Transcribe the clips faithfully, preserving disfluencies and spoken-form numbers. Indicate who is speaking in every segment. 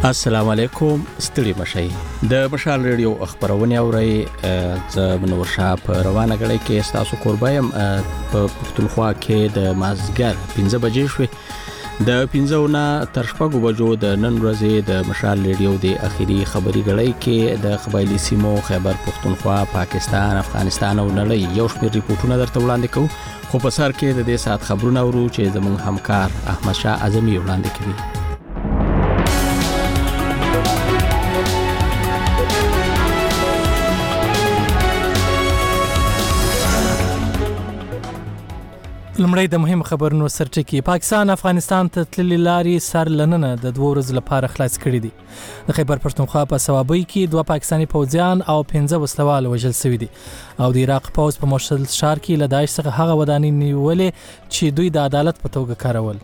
Speaker 1: السلام علیکم ستړي مشي د مشال ریډیو خبرونه اوري ز منور شاه په روانه غړي کې تاسو قربایم په پښتونخوا کې د مازګر پنځه بجې شوې د پنځه نه تر شپږو بجو د نن ورځې د مشال ریډیو د اخیری خبري غړي کې د قبایلی سیمو خیبر پښتونخوا پاکستان افغانستان او نړۍ یو شمېر ریپورتونه درته وړاندې کوو خو په سر کې د دې سات خبرونه ورو چې زموږ همکار احمد شاه اعظمي وړاندې کوي.
Speaker 2: لمړی د مهم خبرونو سرټکی پاکستان افغانستان ته تللي لارې سر لننه د دوه ورځې لپاره خلاص کړي دي. د خیبر پښتونخوا په صوابۍ کې دوه پاکستاني پوځیان او پنځه وسلوال وژل شوي دي او د عراق پوځ په موصل ښار کې له داعش څخه هغه ودانۍ نیولې چې دوی د عدالت په توګه کارول.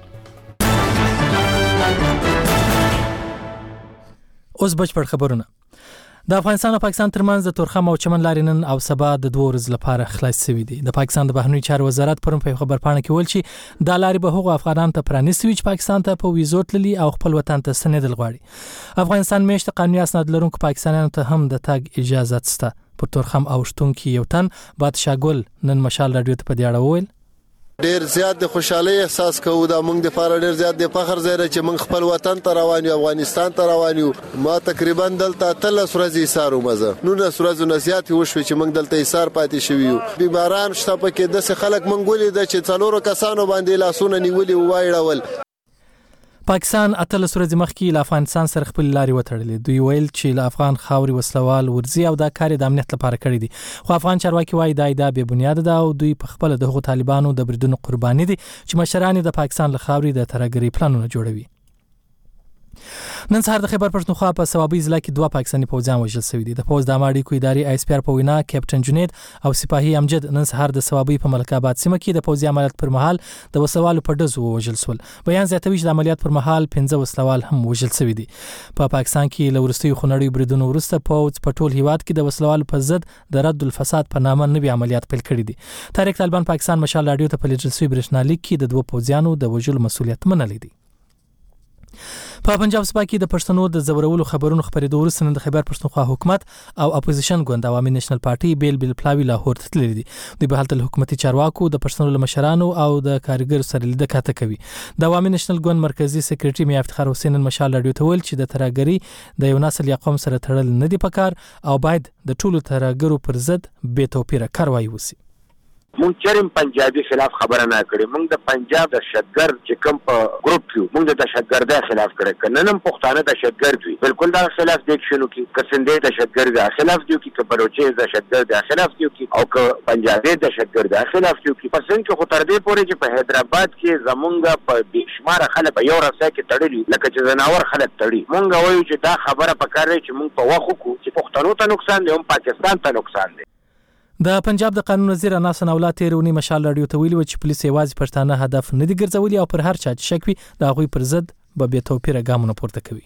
Speaker 2: اوس بشپړ خبرونه. د افغانستان او پاکستان ترمنځ د تورخم او چمن لارې نن او سبا د دوه ورځې لپاره خلاص شوي دي. د پاکستان د بهرنیو چارو وزارت پرون په خبرپاڼه کې ویل چې دا لارې به هغو افغانانو ته پرانیستي وي چې پاکستان ته په ویزو تللي او خپل وطن ته ستنېدل غواړي. افغانستان میشته قانوني اسناد لرونکو پاکستانیانو ته هم د تګ اجازه شته. پر تورخم او شتون کې یو تن بادشاه ګل نن مشال رادیو ته په دې اړه وویل
Speaker 3: ډیر زیات د خوشحالي احساس کوو دا موږ د لپاره ډیر زیات د فخر ځای چې موږ خپل وطن ته روان یو افغانستان ته روان یو. ما تقریبا دلته تلس ورځې ایثار ومزه نو نس ورځې نزيات وشو چې موږ دلته ایثار پاتې شوی یو. بیماران شته پکې د خلک موږ ولې د چې څلورو کسانو باندې لاسونه نیولي وایړول.
Speaker 2: پاکستان اتلس ورځې مخکې له افغانستان سره خپل لارې وتړلې. دوی ویل چې له افغان خاوري وسلوال ورځي او دا کار د امنیت لپاره کړی دي. خو افغان چارواکي وایي دا ادعا بې بنیاده ده او دوی په خپل دغه طالبانو د بریدونو قرباني دي چې مشران د پاکستان له خاوري د ترهګرۍ پلانونه جوړوي. نن سهار د خیبر پښتونخوا په صوابۍ ضلع کې دوه پاکستاني پوځیان وژل شوي دي. د پوځ د عامه اړیکو ادارې آی اس پی آر په وینا کیپټن جنید او سپاهي امجد نن سهار د صوابۍ په ملک آباد سیمه کې د پوځي عملیات پر مهال د وسلوالو په ډزو وژل شول. بیان زیاتوي چې د عملیات پر مهال پنځه وسلوال هم وژل شوي دي. په پاکستان کې له وروستیو خونړیو بریدونو وروسته پوځ په ټول هیواد کې د وسلوالو په ضد د رد الفساد په نامه نوي عملیات پیل کړي دي. تحریک طالبان پاکستان مشال رادیو ته په لیدل شوي برېښنالیک کې د دوه پوځیانو د وژلو مسؤلیت منلی دی. په پنجاب صوبه کې د پښتنو د زورولو خبرونو خبرېدو وروسته نن د خیبر پښتونخوا حکومت او اپوزیشن ګوند عوامي نېشنل پارټي بیل بیل پلاوي لاهور ته تللي دي. دوی به هلته له حکومتي چارواکو د پښتنو له مشرانو او د کارګرو سره لیده کاته کوي. د عوامي نېشنل ګوند مرکزی سکرټري میا افتخار حسین نن مشال رادیو ته ویل چې د ترهګرۍ د یو نسل یا قوم سره تړل نه دي پکار او باید د ټولو ترهګرو پر ضد بې توپیره کاروایی وشي.
Speaker 4: مونږ چرم پنجابي خلاف خبره نه کړې. مونږ د پنجاب د دهشتګرد چې کوم په ګروپ کې مونږ د دهشتګردۍ خلاف کړی کنه نن پښتانه دهشتګرد وي بالکل دا خلاف د شنو کې کسندې دهشتګرد د خلاف دیو کې کبروچې دهشتګرد د خلاف دیو کې او ک پنجابي دهشتګرد د خلاف دیو کې پسند کې خو تر دې پورې چې په حیدرآباد کې زمونږ په بشمار خلک یو رسا کې تړلي لکه چې زناور خلک تړي. مونږ وایو چې دا خبره پکاره چې مونږ په وخت کو چې پښتنو ته نقصان دی او پاکستان ته نقصان دی.
Speaker 2: د پنجاب د قانون وزیر اناس ناولا تیرونی مشال رادیو ته ویلي و چې پولیس یوازې پښتانه هدف نه دي ګرځولي او پر هر چا چې شک وي د هغوی پر ضد به بې توپیره ګامونه پورته کوي.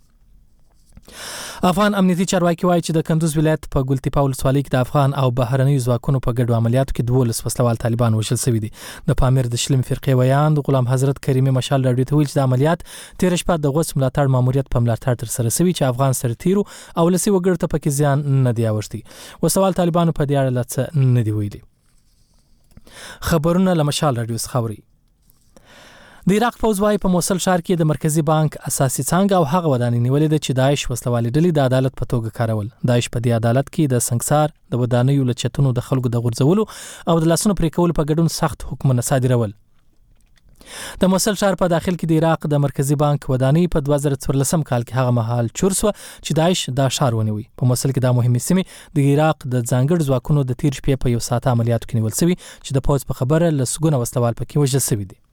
Speaker 2: افغان امنیتي چارواکي وایي چې د کندوز ولایت په ګلتیپا ولسوالۍ کې د افغان او بهرنیو ځواکونو په ګډو عملیاتو کې دولس وسلوال طالبان وژل شوي دي. د پامیر د شلم فرقې ویان د غلام حضرت کریمي مشال رادیو ته ویل چې د عملیات تیر شپه د غوث ملاتړ ماموریت په ملاتړ تر سره شوی چې افغان سرتیرو او لسی وګړو ته پکې زیان نه دی اوښتي. وسوال طالبانو په دې اړه څه نه دی ویلي. خبرونه له مشال رادیو څخه اوري. د عراق پوځ وايي په موصل ښار کې د مرکزی بانک اساسي څنګه او هغه ودانۍ نیولې ده چې داعش وسلوالې ډلې د عدالت په توګه کارول. داعش په دې عدالت کې د سنگسار د ودانیو له چتونو د خلکو د غورځولو او د لاسونو پرې کولو په ګډون سخت حکمونه صادرول. د موصل ښار په داخل کې د عراق د مرکزی بانک ودانۍ په دوه زره څوارلسم کال کې هغه مهال چور شو چې داعش دا ښار ونیوي. په موصل کې دا مهمه سیمه د عراق د ځانګړو ځواکونو د تیر شپې په یو ساعت عملیاتو کې نیول شوی چې د پوځ په خبره لسګونه وسلوال پکې وژل شوي دي.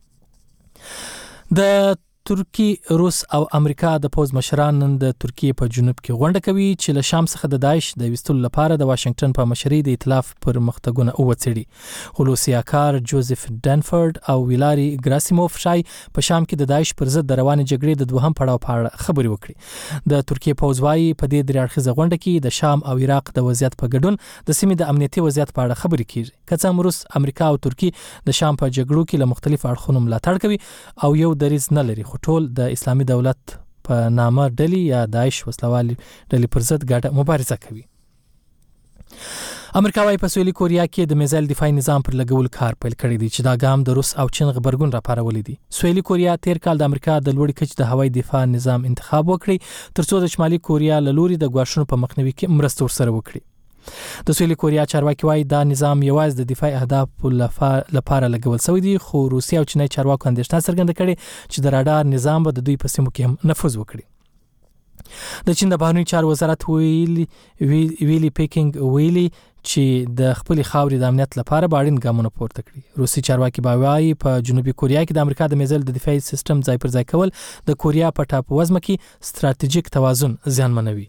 Speaker 2: د ترکی، روس او امریکا د پوز مشران نن د ترکیه په جنوب کې غونډه کوي چې له شام څخه د داعش د وستلو لپاره د واشنگټن په مشرۍ د ائتلاف پر مختګونه اوڅړي. هولوسیا کار جوزف ډنفورد او ویلاري ګراسیموف شای په شام کې د داعش پر ضد د روانې جګړې د دوهم پړاو په اړه خبرې وکړي. د ترکیه پوز وايي په دې درې اړخیزه غونډه کې د شام او عراق د وضعیت په ګډون د سیمې د امنیتي وضعیت په اړه خبرې کیږي. که څه هم روس، امریکا او ترکیه د شام په جګړو کې له مختلفو اړخونو ملاتړ کوي او یو دریځ نه لري، خو ټول د اسلامي دولت په نامه ډلې یا داعش وسلوال ډلې پر ضد ګډه مبارزه کوي. امریکا وايي په سویلي کوریا کې د میزایل دفاعي نظام پر لګول کار پیل کړی دی چې دا ګام د روس او چین غبرګون راپارولې دي. سویلي کوریا تیر کال د امریکا د لوړې کچې د هوایي دفاع نظام انتخاب وکړي ترڅو د شمالي کوریا له لوري د ګواښونو په مخنیوي کې مرسته ورسره وکړي. د سویلي کوریا چارواکي وايي دا نظام یوازې د دفاعي اهدافو لپاره لګول شوی دی خو روسیا او چینای چارواکو اندېښنه څرګنده کړې چې د راډار نظام به د دوی په سیمو کې هم نفوذ وکړي. د چین د بهرنیو چارو وزارت ویلي ویلي پیکینګ ویلي چې د خپل خاورې د امنیت لپاره باړین ګامونه پورته کړي. روسي چارواکي باوي په جنوبي کوریا کې د امریکا د میزایل د دفاعي سیستم ځای پر ځای کول د کوریا په ټاپو وزمه کې ستراتیژیک توازن زیانمنوي.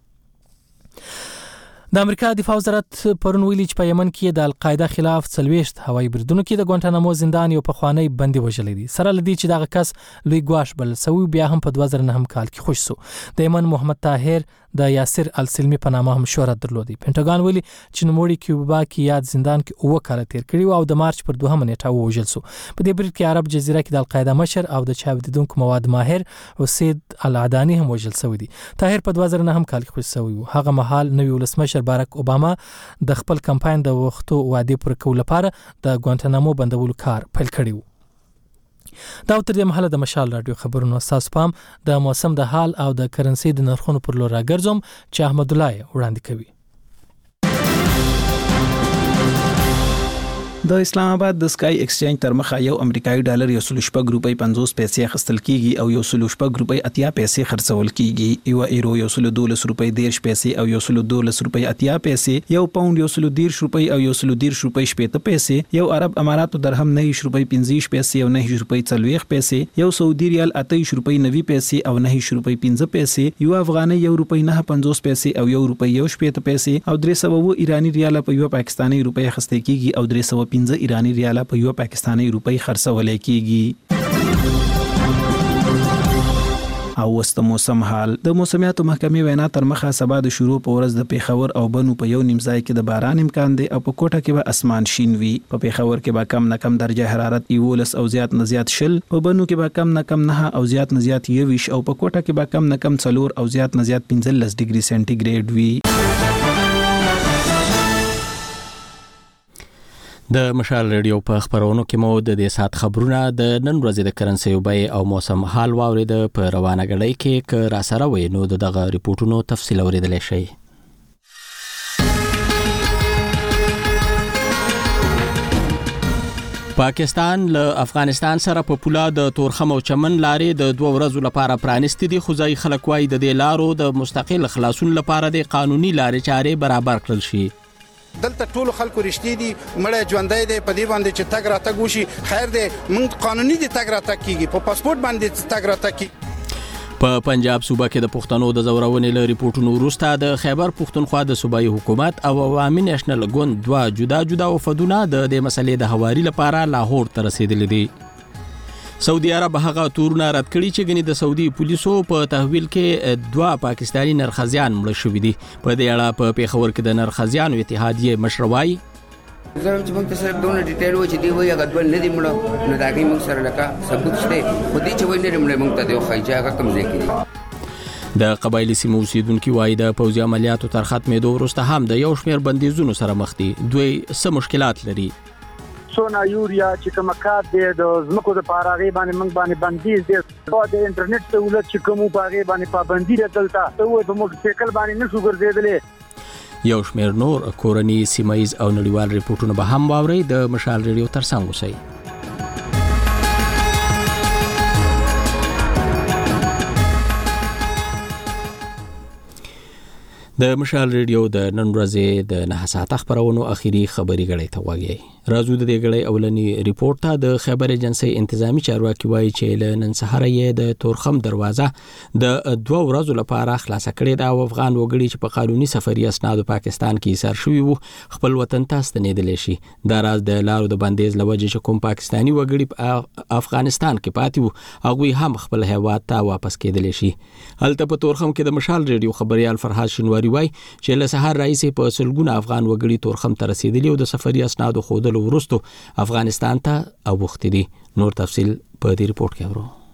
Speaker 2: د امریکا دفاع وزارت پرون ویلي چې په یمن کې د القاعده خلاف څلويشت هوایي بریدونو کې د ګوانټانامو زندان یو پخوانی بندي وژلی دی. سره لدی چې دغه کس لوی ګواښ بل سوي بیا هم په دوه زره نه کال کې خوش سو. د یمن محمد طاهر د یاسر السلمی په نامه هم شهرت درلودي. پینټاګون ویلي چې نوموړي کیوبا کې یاد زندان کې اوه کال تیر کړی او د مارچ پر دوهمه نیټه وژل سو. په دې برید کې عرب جزیره کې د القاعده مشر او د چاودیدونکو مواد ماهر وسید العدانی هم وژل شوی دی. طاهر په دوه زره نه کال کې خوش سوی و. هغه مهال نوی ولسمشر بارک اوباما د خپل کمپاین د وختو وعده پر کول لپاره د ګوانټانامو بندولو کار پیل کړی و. دا تر دې مهاله د مشال رادیو خبرونو اساس پام د موسم د حال او د کرنسي د نرخونو پر لور راګرځوم چې احمد الله وړاندې کوي.
Speaker 5: د اسلام آباد د سکای ایکسچینج تر مخه یو امریکایي ډالر یو سل شپږ روپۍ پنځوس پیسې اخیستل کیږي او یو سل شپږ روپۍ اتیا پیسې خرڅول کیږي. یو ایرو یو سل دولس روپۍ دیرش پیسې او یو سل دولس روپۍ اتیا پیسې، یو پاوند یو سل دیرش روپۍ او یو سل دیرش روپۍ شپېته پیسې، یو عرب اماراتو درهم نهه روپۍ پنځه پیسې او نهه روپۍ څلوېښت پیسې، یو سعودي ریال اته روپۍ نوي پیسې او نهه روپۍ پنځه پیسې، یو افغاني یو روپۍ نه پنځوس پیسې او یو روپۍ یو شپېته پیسې او درې سوه ایرانی ریال په یو پاکستاني روپۍ اخیستل کیږي او درې سوه پنځه ایرانی ریال په یو پاکستاني روپۍ خرڅول کیږي. او وست موسم حال د موسمیاتو محکمې وینا تر مخه سبا د شروع په ورځ د پیښور او بنو په یو نیم ځای کې د باران امکان دی او په کوټه کې به اسمان شین وي. په پیښور کې به کم نه کم درجه حرارت یولس او زیات نه زیات شل، په بنو کې به کم نه کم نه او زیات نه زیات یویش او په کوټه کې به کم نه کم څلور او زیات نه زیات پنځلس ډیګري سنټیګریډ وي.
Speaker 1: د مشال ریډیو په خبرونو کې مو د دې سات خبرونه د نن ورځې د کرنسي بیې او موسم حال واورید. په روانه غړۍ کې ک را سره وې نو دغه ریپورتونو تفصیل اوریدل شي. پاکستان له افغانستان سره په پوله د تورخم او چمن لارې د دوه ورځو لپاره پرانستې دي، خو ځای خلک وايي د دې لارو د مستقل خلاصون لپاره د قانوني لارې چارې برابر کړل شي.
Speaker 6: دلته ټول خلکو رښتې دي، مړی ژوندی دی، په دې باندې چې تګ راتګ وشي خیر دی. موږ قانوني دي تګ راتګ کیږي، په پاسپورت باندې تګ راتګ کیږي.
Speaker 1: په پنجاب صوبه کې د پښتنو د زورونې له ریپورتونو وروسته د خیبر پښتونخوا د صوبایي حکومت او عوامي نېشنل ګوند دوه جدا جدا وفدونه د دې مسلې د هواري لپاره لاهور ته رسیدلي دي. سعودي عرب هغه تورونه رد کړي چې غني د سعودي پولیسو په تحویل کې دوه پاکستاني نرخزیان مړ شوي دي. په دې اړه په پیښور کې د نرخزیانو اتحادیه مشروعي
Speaker 7: زه چې موږ ته سره دونه ډیټیل و چې دی وایي هغه دوه نه دي مړه نو دا هغې موږ سره لکه ثبوت شته، خو دې چې وایي نه دي مړه موږ ته دی وښایي چې هغه کوم ځای کې دي.
Speaker 1: د قبایلي سیمو اوسیدونکي وایي د پوځي عملیاتو تر ختمېدو وروسته هم د یو شمېر بندیزونو سره مخ دي. دوی څه مشکلات لري؟
Speaker 8: سونا یوریا چې کوم کار دی د زمکو د پاراغي باندې موږ باندې بندیز دی او د انټرنیټ سہولت چې کوم پاغي باندې پابندي راځلتا ته وې په موږ سیکل باندې نشو ګرځېدلې.
Speaker 1: یو شمېر نور کورني سیمایز او نړیوال ریپورتونه به هم واوري. د مشال ریډیو ترڅنګ اوسئ. د مشال ریډیو د نن ورځې د نه ساعت خبرونو اخیری خبري غړې ته وایي. راځو د دې غړې اولنی ریپورت ته. د خیبر ایجنسی انتظامی چارواکي وایي چې له نن سهار یې د تورخم دروازه د دوه ورځو لپاره خلاص کړې ده او افغان وګړي چې په قانوني سفري اسناد پاکستان کې ایثار شوي وو خپل وطن ته ستنېدل شي. دا راز د لارو د بندیز لوجه چې کوم پاکستاني وګړي په افغانستان کې پاتې وو هغوی هم خپل هیواد ته واپس کېدل شي. هلته په تورخم کې د مشال ریډیو خبريال فرحات شنواری وایي چې له سهار راځي په سلګونه افغان وګړي تورخم ته رسیدلي او د سفري اسناد خود ورستو افغانستان ته اوخت دي. نور تفصیل په دې ریپورت کې اورو.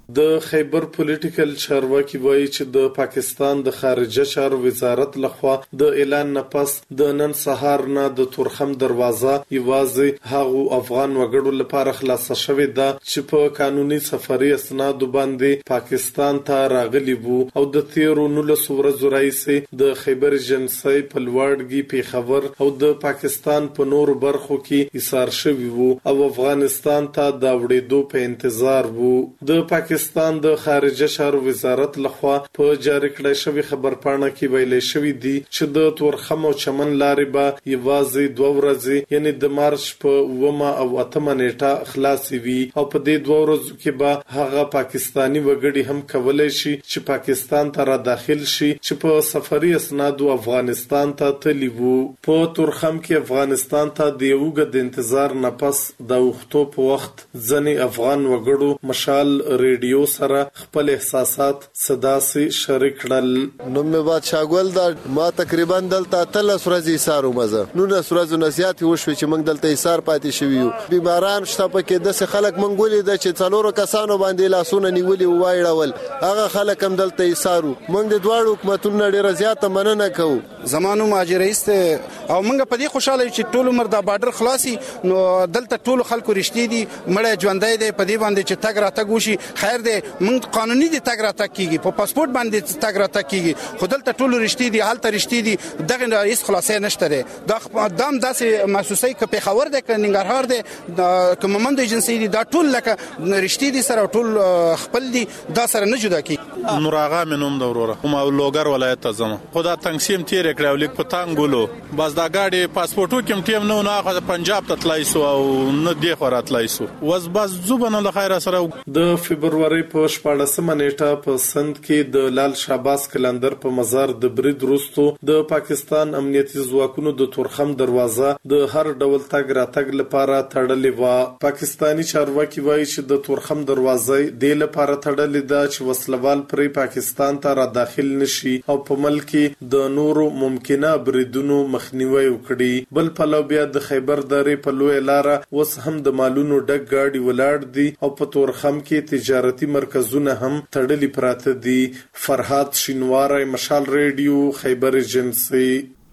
Speaker 9: د خیبر پولیټیکل چارواکي وایي چې د پاکستان د خارجه چارو وزارت لخوا د اعلان نه پس د نن سهار نه د تورخم دروازه یوازې هغو افغان وګړو لپاره خلاصه شوې ده چې په قانوني سفري اسنادو باندې پاکستان ته راغلي وو او د تیرو نولسو ورځو راهیسې د خیبر ایجنسۍ په لوړګي پیښور او د پاکستان په نورو برخو کې ایثار شوي وو او افغانستان ته د وړېدو په انتظار وو. د پاکستان د خارجه چارو وزارت لخوا په جاری کړای شوی خبرپاڼه کې ویلي شوی دی چې د تورخم او چمن لارې به یوازې دوه ورځې یعنی د مارچ په اوومه او اتمه نیټه خلاصې وي او په دې دوه ورځو کې به هغه پاکستانی وګړي هم کولای شي چې پاکستان ته را داخل شي چې په سفري اسنادو افغانستان ته تللی وو. په تورخم کې افغانستان ته د یو غد انتظار نه پس د وختو په وخت ځنې افغان وګړو مشال ریډیو سره خپل احساسات صداسي شریک کړل.
Speaker 3: نو مې بعد شاګول دا ما تقریبا دلته تلس ورځې ایثار ومزه نو نه ورځې نسيات وشوي چې موږ دلته ایثار پاتې شوی یو. بیماران شته پکې د خلک منګولې د چې څلورو کسانو باندې لاسونه نیولي وایړول هغه خلک هم دلته ایثارو. موږ د دواړو حکومتونو ډیره زیاته مننه کوو.
Speaker 6: زمانو ماجرایست او موږ په دې خوشاله چې ټول عمر دا بارډر خلاصي نو دلته ټول خلکو رښتې دي مړ ژوندۍ دي په دې باندې چې تګ را تګ وشي خیر دي موږ قانوني دي تګ را تګ کیږي په پاسپورت باندې تګ را تګ کیږي خو دلته ټول رښتې دي حالت رښتې دي دغه رئیس خلاصې نشته دي دا دام داسې محسوسي ک په خبر ده ک ننګرهار ده کوم مند ایجنسی دي دا ټول لکه رښتې دي سره ټول خپل دي دا سره نه جدا کی.
Speaker 10: نور آغا منوم د وروره کوم لوګر ولایت ته زما خدا تنقسیم تیر کړو لیک په تانګولو بس دا گاډي پاسپورتو کوم ټیم نو نه خو پنجاب ته تلای سو او نه دی خو راتلای سو وز بس زوبنه له خیره سره.
Speaker 9: د فبرवरी په شپاړسمه نیټه په سند کې د لال شاباس کلندر په مزار د برید وروسته د پاکستان امنیتي ځواکونو د تورخم دروازه د هر ډول تګ راتګ لپاره تړلې و. پاکستانی چارواکي وایي چې د تورخم دروازه د لپاره تړلې ده چې وسلوال پرې پاکستان ته را داخل نشي او په ملک د نورو ممکنه بریدونو مخنیوي وکړي. بل پلو بیا د خیبر درې په لوی لاره وس هم د مالونو ډک گاډي ولاړ دي او په تورخم کې تجارتي مرکزونه هم تړلي پراته دي. فرحات شینواری مشال ریډیو خیبر ایجنسی.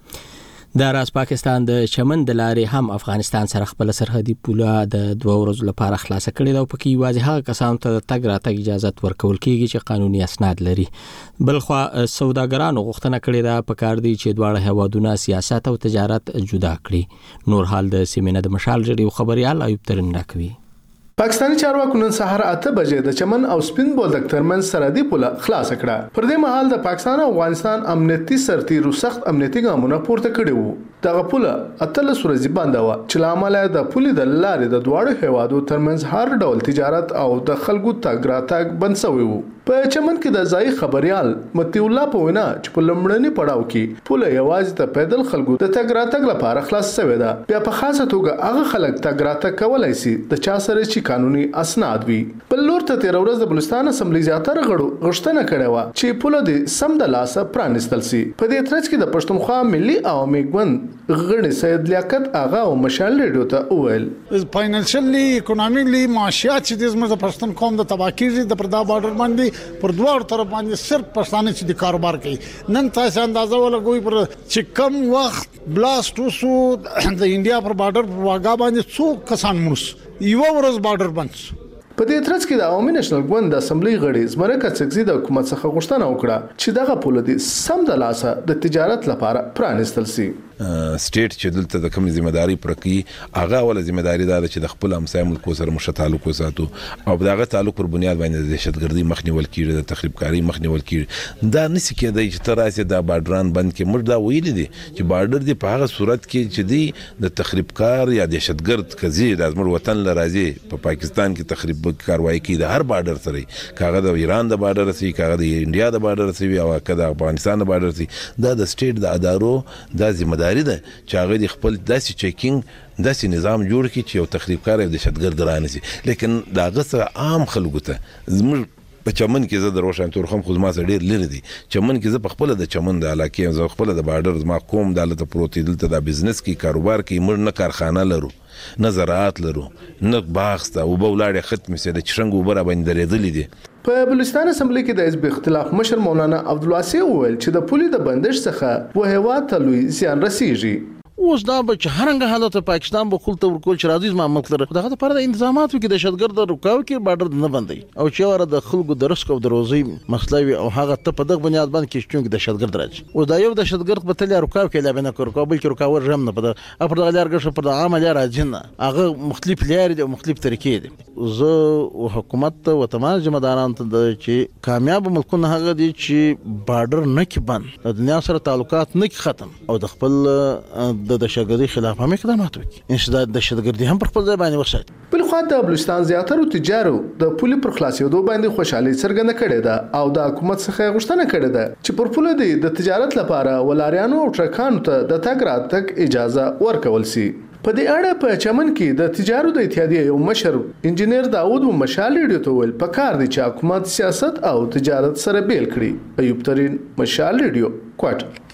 Speaker 1: د راز پاکستان د چمن د لارې هم افغانستان سره خپل سرحدي پوله د دوه ورځو لپاره خلاصه کړې ده او پکې یوازې هغه کسانو ته تګ راتګ اجازه ورکول کیږي چې قانوني اسناد لري. بلخوا سوداګرانو غوښتنه کړې ده په کار دي چې دواړه هیوادونه سیاست او تجارت جدا کړي. نور حال د سیمینه د مشال ریډیو خبريال ایوب ترین راکوي.
Speaker 11: پاکستانی چارواکو نن سهار اته بجې د چمن او سپین بولدک ترمن سرحدي پوله خلاص کړه. پر دې مهال د پاکستان او افغانستان امنیتي سرتیرو سخت امنیتي ګامونه پورته کړي وو. دغه پوله اتلس ورځې بنده و چې لامل د پولې د لارې د دواړو هیوادو ترمنځ هر ډول تجارت او د خلکو تګ راتګ بند شوی وو. په چمن کې د ځای خبريال متي الله په وینا چې په لمړني پړاو کې پوله یوازې د پیدل خلکو د تګ راتګ لپاره خلاص شوی ده. بیا په خاصه توګه هغه خلک تګ راتګ کولای شي د چا سره چې قانوني اسناد وي. بل لور ته تیر ورځ د بلوچستان اسمبلی زیاتره غړو غوښتنه کړې و چې پوله د سم د لاسه پرانستل شي. په دې ترڅ کې د پښتونخوا ملي عوامي ګوند غړي سید لیاقت آغا او مشال ریډیو ته وویل
Speaker 12: فاینانشلی اکونومیکلی معاشيات چې د پښتون قوم د تباکیږي د پردا بارډر باندې پر دوه طرف باندې صرف پښتانه چې د کاروبار کوي. نن تاسو اندازه ولګوي پر چې کم وخت بلاست وسو د انډیا پر بارډر پر واګا باندې څو کسان مرس یو ورځ بارډر بند.
Speaker 11: په دې ترڅ کې د عوامي نېشنل ګوند د اسمبلی غړي زمرک څخه د حکومت څخه غوښتنه وکړه چې دغه پوله دي سم د لاسه د تجارت لپاره پرانستل شي.
Speaker 13: سټیټ چې دلته د کوم ځمېداري پرکی هغه ول ځمېداري دا چې د خپل همسایه ملکو سره مشه تعلق وساتو او دغه تعلق پر بنیاد باندې د دهشتګردي مخنیول کیږي د تخریبکاری مخنیول کیږي. دا نسی کېدای چې تراسه د بارډران بند کې مردا ویل دي چې بارډر دی په هغه صورت کې چې دی د تخریبکار یا دهشتګرد کزي د ازمر وطن لراځي په پاکستان کې تخریب کاروایی کوي د هر بارډر سره کاغه د ایران د بارډر سره کاغه د انډیا د بارډر سره او کاغه د افغانستان د بارډر سره دا د سټیټ د ادارو د ځمېداري ده چې هغه د خپل داسې چیکینګ داسې نظام جوړ کړي چې یو تخریبکار او دهشتګرد رانشي. لیکن دا غسه عام خلکو ته زموږ په چمن کې زه د روشن تورخم خو ما سره ډېر لري دي. چمن کې زه په خپل د چمن د علاقې زه خپل د بارډر ما کوم دالته پروتې دلته د بزنس کې کاروبار کې مړ نه کارخانه لرو نه زراعت لرو نه باغ سته او بولاړې ختم سي د چرنګ وبره باندې درېدلې دي.
Speaker 11: په بلوچستان اسمبلی کې د حزب اختلاف مشر مولانا عبدالواسع وویل چې د پولي د بندش څخه په هیواد ته لوی زیان رسیږي.
Speaker 14: اوس دا به چې هرنګ حالت پاکستان به خپل تور کول چې راځي ما مطلب دغه لپاره د انتظاماتو کې د دهشتګرد رکاو کې بارډر نه بندي او چې ور د خلکو د رسک او د روزي مسله وي او هغه ته په دغه بنیاد باندې کې چې د دهشتګرد راځي او دا یو دهشتګرد په تل رکاو کې لا بنه کور کابل کې رکاو رم نه په پر دغه لار ګرځي پر د عام لار راځي نه هغه مختلف لارې دي او مختلف طریقې دي. زه او حکومت او تمام ځمداران ته چې کامیاب ملکونه هغه دي چې بارډر نه کې بند د دنیا سره تعلقات نه کې ختم او د خپل د دهشتګردي خلاف هم اقدامات وکړي انشداد د دهشتګردي هم پر خپل ځای باندې وساتي.
Speaker 11: بل خو د بلوچستان زیاتره تجارو د پولي پر خلاصېدو باندې خوشحالي څرګنده کړې ده او د حکومت څخه غوښتنه کړې ده چې پر پوله دی د تجارت لپاره ولاریانو او ټرکانو ته د تګ راتګ اجازه ورکول شي. په دې اړه په چمن کې د تجارو د اتحادیې یو مشر انجنیر داوود مشال ریډیو ته ویل پکار دی چې حکومت سیاست او تجارت سره بیل کړي. ایوب ترين مشال ریډیو کوټ.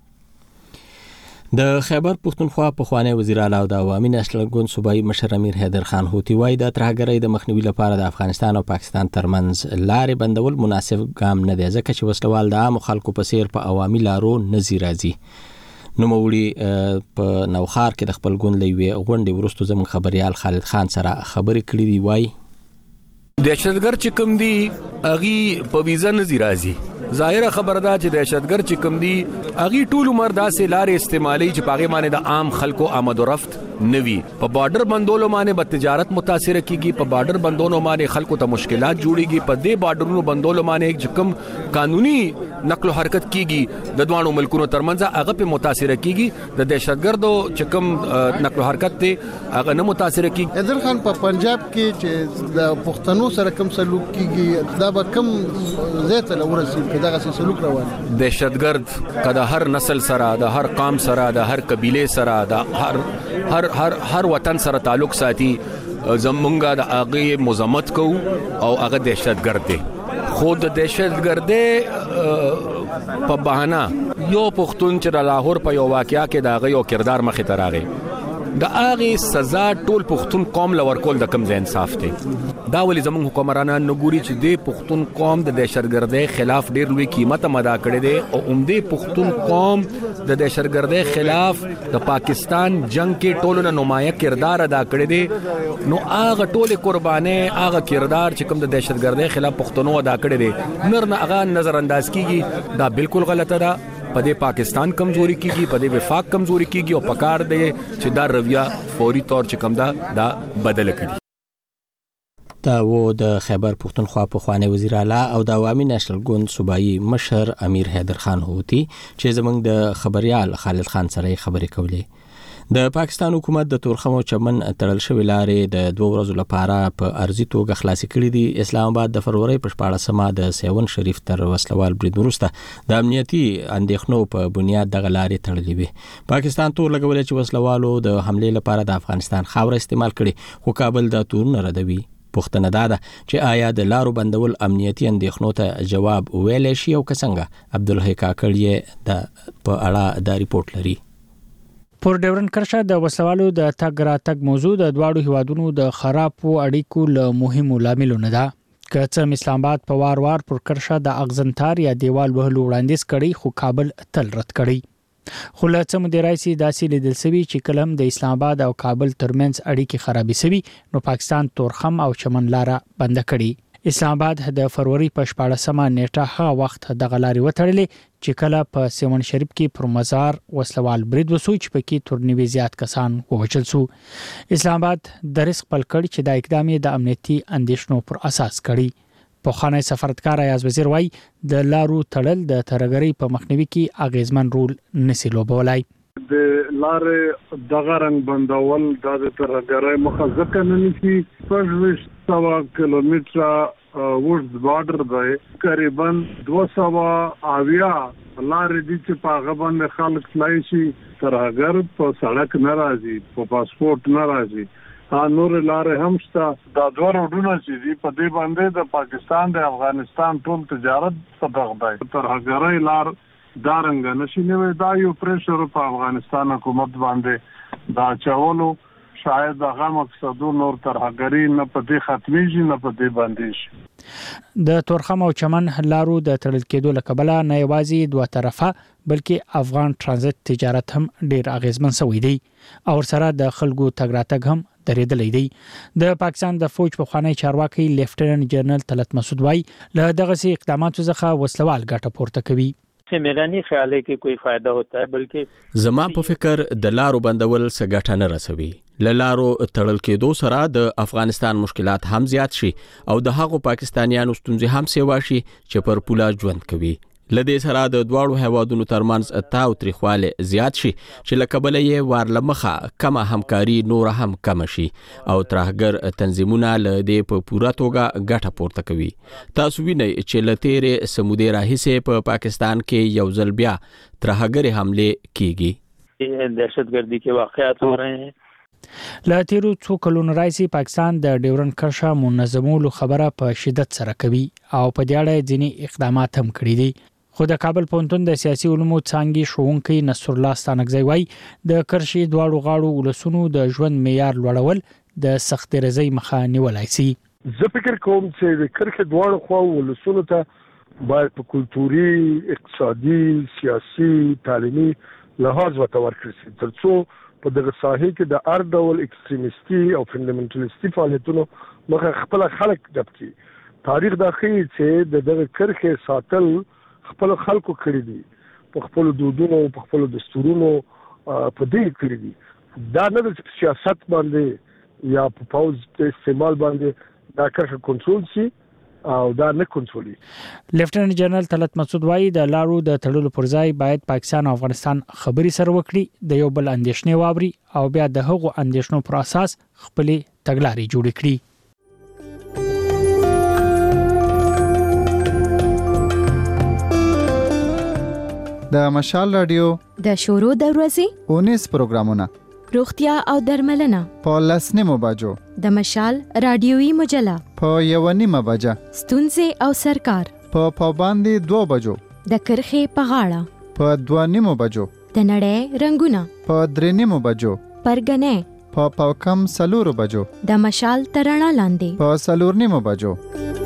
Speaker 1: د خیبر پښتونخوا پخوانی وزیر اعلی او د عوامي نېشنل ګوند صوبایي مشر امیر حیدر خان هوتي وایي د ترهګرۍ د مخنیوي لپاره د افغانستان او پاکستان ترمنځ لارې بندول مناسب ګام نه دی ځکه چې وسلوال د عام خلکو په سیر په عوامي لارو نه زی راځي. نو موړي په نوخار کې د خپل ګوند لوي غونډې ورستو زموږ خبريال خالد خان سره خبرې کړې دی. وایي
Speaker 15: دهشتګر چې کوم دی اغي په ویزا نه زی راځي. ظاهر خبردار چې دهشتګر چې کوم دی اغي ټول عمر داسې لارې استعمالي چې پاغه باندې د عام خلکو آمد و رفت نوي په بارډر بندولو باندې به تجارت متاثر کیږي په بارډر بندولو باندې خلکو ته مشکلات جوړيږي په دې بارډرونو بندولو باندې چې کوم قانوني نقل و حرکت کیږي د دوانو ملکونو ترمنځ هغه په متاثر کیږي د دهشتګردو چې کوم نقل و حرکت ته هغه نه متاثر کیږي.
Speaker 16: حیدر خان په پنجاب کې چې د پښتنو سره کوم سلوک کیږي دا به کوم زیات لورسي دغه سلوک روان
Speaker 15: دهشتګرد کله هر نسل سره د هر قام سره د هر قبيله سره د هر هر هر هر وطن سره تعلق ساتي زمونږه د هغه مزمت کو او هغه دهشتګرد دی. خود دهشتګرد په بهانه یو پښتون چې د لاهور په یو واقعیا کې د هغه یو کردار مخې ته راغی د هغه سزا ټول پښتون قوم لور کول د کم ځای انصاف دی. دا ولې زموږ حکمرانان نګوري چې د پښتون قوم د دهشتګردۍ خلاف ډیر لوی قیمت ادا کړی دی او عمده پښتون قوم د دهشتګردۍ خلاف د پاکستان جنگ کې ټولو نمایه کردار ادا کړی دی. نو هغه ټول قرباني هغه کردار چې کوم د دهشتګردۍ خلاف پښتنو ادا کړی دی نر نه هغه نظر انداز کیږي. دا بالکل غلطه ده. په دې پاکستان کمزوري کیږي په دې وفاق کمزوري کیږي او پکار دی چې دا رویه فوري طور چې کوم دا دا بدل کړي.
Speaker 1: دا و د خیبر پښتونخوا پخوانی وزیر اعلی او د عوامي نېشنل ګوند صوبایي مشر امیر حیدر خان هوتي چې زموږ د خبريال خالد خان سره خبرې کولې. د پاکستان حکومت د تورخم او چمن تړل شوی لارې د دوه ورځو لپاره په ارزي توګه خلاص کړې دي. اسلام آباد د فروری په شپاړسمه د سیون شریف تر وسلوال برید وروسته د امنیتي اندېښنو په بنیاد دغه لارې تړلې وي. پاکستان تور لګولې چې وسلوالو د حمله لپاره د افغانستان خاور استعمال کړي خو کابل د تورونه ردوي. پوښتنه دا ده چې آیا د لارو بندول امنیتي اندېښنو ته جواب ویلې شي او څنګه؟ عبدالحی کاکړ د په اړه دا ریپورت لري.
Speaker 17: پر ډیورن کرښه د وسلوالو د تګ راتګ موضوع د دواړو هیوادونو د خرابو اړیکو له مهمو لاملونو ده. که څه اسلام آباد په وار وار پر کرښه د اغزنتار یا دیوال وهلو وړاندیز کړي خو کابل تل رد کړي. خو له څه مودې راځي داسې لیدل شوی چې کلم د اسلام آباد او کابل ترمنځ اړیکې خرابې شوي نو پاکستان تورخم او چمن لاره بند کړي. اسلام آباد د فروری په شپاړسمه نیټه هغه وخت د غلاري وټړلې چې کله په سیمون شریف کې پر مزار وسلوال برید وسو چې پکې تورنوي زیات کسان ووجل شو. اسلام آباد د رزق پل کړي چې د اقدام د امنیتي اندېښنو پر اساس کړي. په خانه سفارتکار ایاز وزیر وای د لارو تړل د ترګری په مخنیوي کې اغیزمن رول نسی لوبولای.
Speaker 18: د لارې دغه رنګ بندول د ترګری مخزکه نه نشي. پښوش سوا کیلومتره وړد بارډر دی تقریبا دوه سوه اویا لارې دي چې په هغه باندې خلک تلای شي. ترګر په سړک نه راځي په پاسپورت نه راځي. نور لارې هم شته. دا دوه روډونه چې دي په دې باندې د پاکستان د افغانستان ټول تجارت په دغه دی. ترګری لار دا رنګ نشي نوې. دا یو پریشر په افغانستان حکومت باندې دا چولو شاید هغه مقصدو نور ترهګری نه په دې ختميږي نه په دې باندې شي.
Speaker 17: د تورخم او چمن لارو د تړل کېدو له کبله نه یوازې دوه طرفه بلکې افغان ترانزیت تجارت هم ډیر اغیزمن شوی دی او سره د خلکو تګ راتګ هم درېدلې دی. د پاکستان د فوج په خوانی چارواکي لیفټننټ جنرال طلعت مسعود وای له دغه سي اقداماتو څخه وسلوال ګټه پورته کوي.
Speaker 19: मेरा नहीं ख्याल है कि कोई फायदा होता है, बल्कि
Speaker 1: زما په فکر د لارو بندول څه ګټه نه رسوي. ل لارو تړل کېدو سره د افغانستان مشکلات هم زیات شي او د هغو پاکستانیانو ستونزې هم سیوا شي چې پر پوله ژوند کوي. لدې سره د دواړو هیوادونو ترمنځ تاو تریخواله زیات شي چې لکبل یې وارلمخه کمه همکاري نور هم کم شي او ترهګر تنظیمونه لدې په پوره توګه ګټه پورته کوي. تاسو وینئ چې لتهره سمودي راهیسه په پاکستان کې یو ځل بیا ترهګر حمله کیږي.
Speaker 19: دهشتګردي کې واقعات هو رہے ہیں.
Speaker 17: لا تیرو څو کلونو راځي پاکستان د ډیورن کرښه منظمولو خبره په شدت سره کوي او په دې اړه ځینې اقدامات هم کړي دي. خو د کابل پوهنتون د سیاسي علومو څانګې ښوونکی نصر الله ستانکزی وای د کرښې دواړو غاړو ولسونو د ژوند معیار لوړول د سخت رضای مخه نیولای شي.
Speaker 18: زه فکر کوم چې د کرښې دواړو خواو ولسونو ته باید په کلتوري، اقتصادي، سیاسي، تعلیمي لحاظ ورته ورکړل شي ترڅو په دغه ساحې کې د هر ډول اکستریمستي او فنډامنټالیستي فعالیتونو مخه خپل خلک ډب کړي. تاریخ دا ښیي چې د دغه کرښې ساتل خپل خلکو کړی دي، په خپل دودونو، په خپل دستورونو په دې کړی دي. دا نه د سیاست باندې یا په پاوز د استعمال باندې دا کرښه کنټرول شي او دا نه کنټرولي.
Speaker 17: لیفټننټ جنرال طلعت مسعود وای د لارو د تړلو پر ځای باید پاکستان او افغانستان خبري سره وکړي، د یو بل اندیشنې واوري او بیا د هغو اندیشنو پر اساس خپل تګلارې جوړ کړي.
Speaker 20: د مشال رادیو
Speaker 21: د شورو د ورځې
Speaker 20: اونیس پروګرامونه
Speaker 21: روغتیا او درملنه
Speaker 20: په لسنیمو بجو
Speaker 21: د مشال رادیوي مجله
Speaker 20: په یونیمه بجه
Speaker 21: ستونزې او سرکار
Speaker 20: په پاباندې دو بجو
Speaker 21: د کرخې په غاړه
Speaker 20: په دوانیمو بجو
Speaker 21: د نړۍ رنگونه
Speaker 20: په درېنیمو بجو
Speaker 21: پرګنې
Speaker 20: په پاوکم سلورو بجو
Speaker 21: د مشال ترانه لاندې
Speaker 20: په سلورنیمو بجو.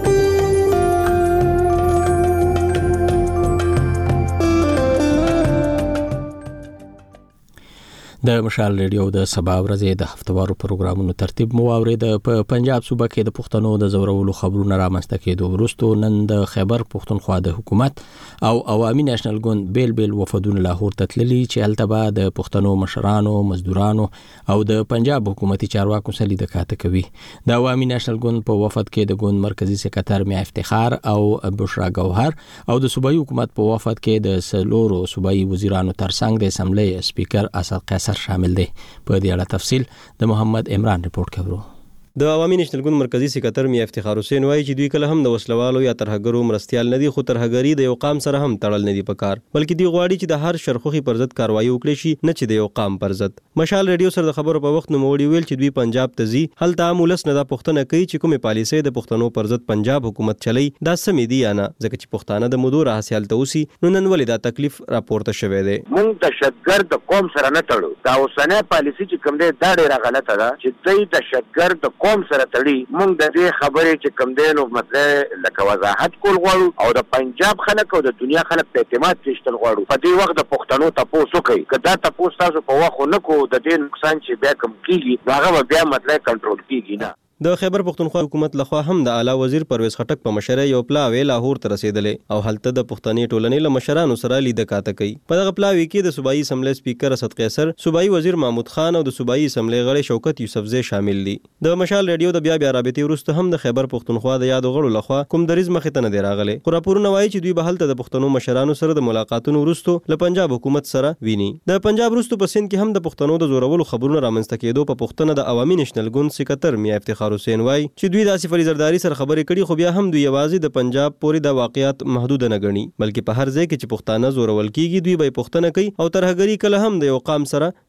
Speaker 1: د مشال ریډیو د سبا ورځې د هفتوارو پروګرامونو ترتیب مو اورید. په پنجاب صوبه کې د پښتنو د زورولو خبرونه رامنځته کېدو وروسته نن د خیبر پښتونخوا د حکومت او عوامي نېشنل ګوند بیل بیل وفدونه لاهور ته تللي چې هلته به د پښتنو مشرانو، مزدورانو او د پنجاب حکومتي چارواکو سره لیدکاته کوي. د عوامي نېشنل ګوند په وفد کې د ګوند مرکزی سکرټر میا افتخار او بشرا گوهر او د صوبایي حکومت په وفد کې د سلورو صوبایي وزیرانو ترڅنګ د اسمبلی سپیکر اسد قیصر شامل دي. په دې اړه تفصیل د محمد عمران رپورت کوي.
Speaker 22: د عوامي نېشنل ګوند مرکزی سکرټر میا افتخار حسین وایي چې دوی کله هم د وسلوالو یا ترهګرو مرستيال نه دي، خو ترهګری د یو قام سره هم تړل نه دي پکار، بلکې دی غواړي چې د هر شرخوخي پر ضد کاروایی وکړي شي، نه چې د یو قام پر ضد. مشال ریډیو سره د خبرو په وخت نو موړي ویل چې دوی پنجاب ته ځي، هلته امولس نه د پښتنه کوي چې کومه پالیسي د پښتنو پر ضد پنجاب حکومت چلی دا سمې دي یا نه، ځکه چې پښتانه د مودو حاصل ته اوسي نو نن ولې دا تکلیف راپورته شوی دی.
Speaker 4: مونږ دهشتګرد قوم سره نه تړو. دا اوسنه پالیسي چې کوم دی دا ډیره غلطه ده چې دوی دهشتګرد قوم سره تړي. مونږ د دې خبرې چې کوم دی نو مطلب لکه وضاحت کول غواړو او د پنجاب خلک او د دنیا خلک په اعتماد کېشتل غواړو. په دې وخت د پښتنو تاسو کوي که دا تاسو تاسو په وخت نه کو د دې نقصان چې بیا کم کیږي هغه بیا مطلب کنټرول کیږي نه.
Speaker 22: د خیبر پښتونخوا حکومت لخوا هم د اعلی وزیر پرویز خټک په مشره یو پلاوی لاهور ته رسیدلې او هلته د پښتني ټولنې له مشرانو سره لیدکاته کوي. په دغه پلاوی کې د صوبایي اسمبلی سپیکر اسد قیصر، صوبایي وزیر محمود خان او د صوبایي اسمبلی غړي شوکت یوسفزی شامل دي. د مشال ریډیو د بیا بیا رابطې وروسته هم د خیبر پښتونخوا د یادو غړو لخوا کوم دریز مخې ته نه دی راغلی، خو راپورونه وایي چې دوی به هلته د پښتنو مشرانو سره د ملاقاتونو وروسته له پنجاب حکومت سره ویني. د پنجاب وروسته په سند کې هم د پښتنو د زورولو خبرونه رامنځته کېدو په پښتنه د عوامي نېشنل ګوند سکرټر میا افتخار حسین وایي چې دوی د اسف علي زرداری سره خبرې کړي، خو بیا هم دوی یوازې د پنجاب پورې د واقعیت محدود نه غني، بلکې په هر ځای کې چې پښتانه زورول کیږي دوی به پښتنه کوي او ترهګری کله هم د یو قام سره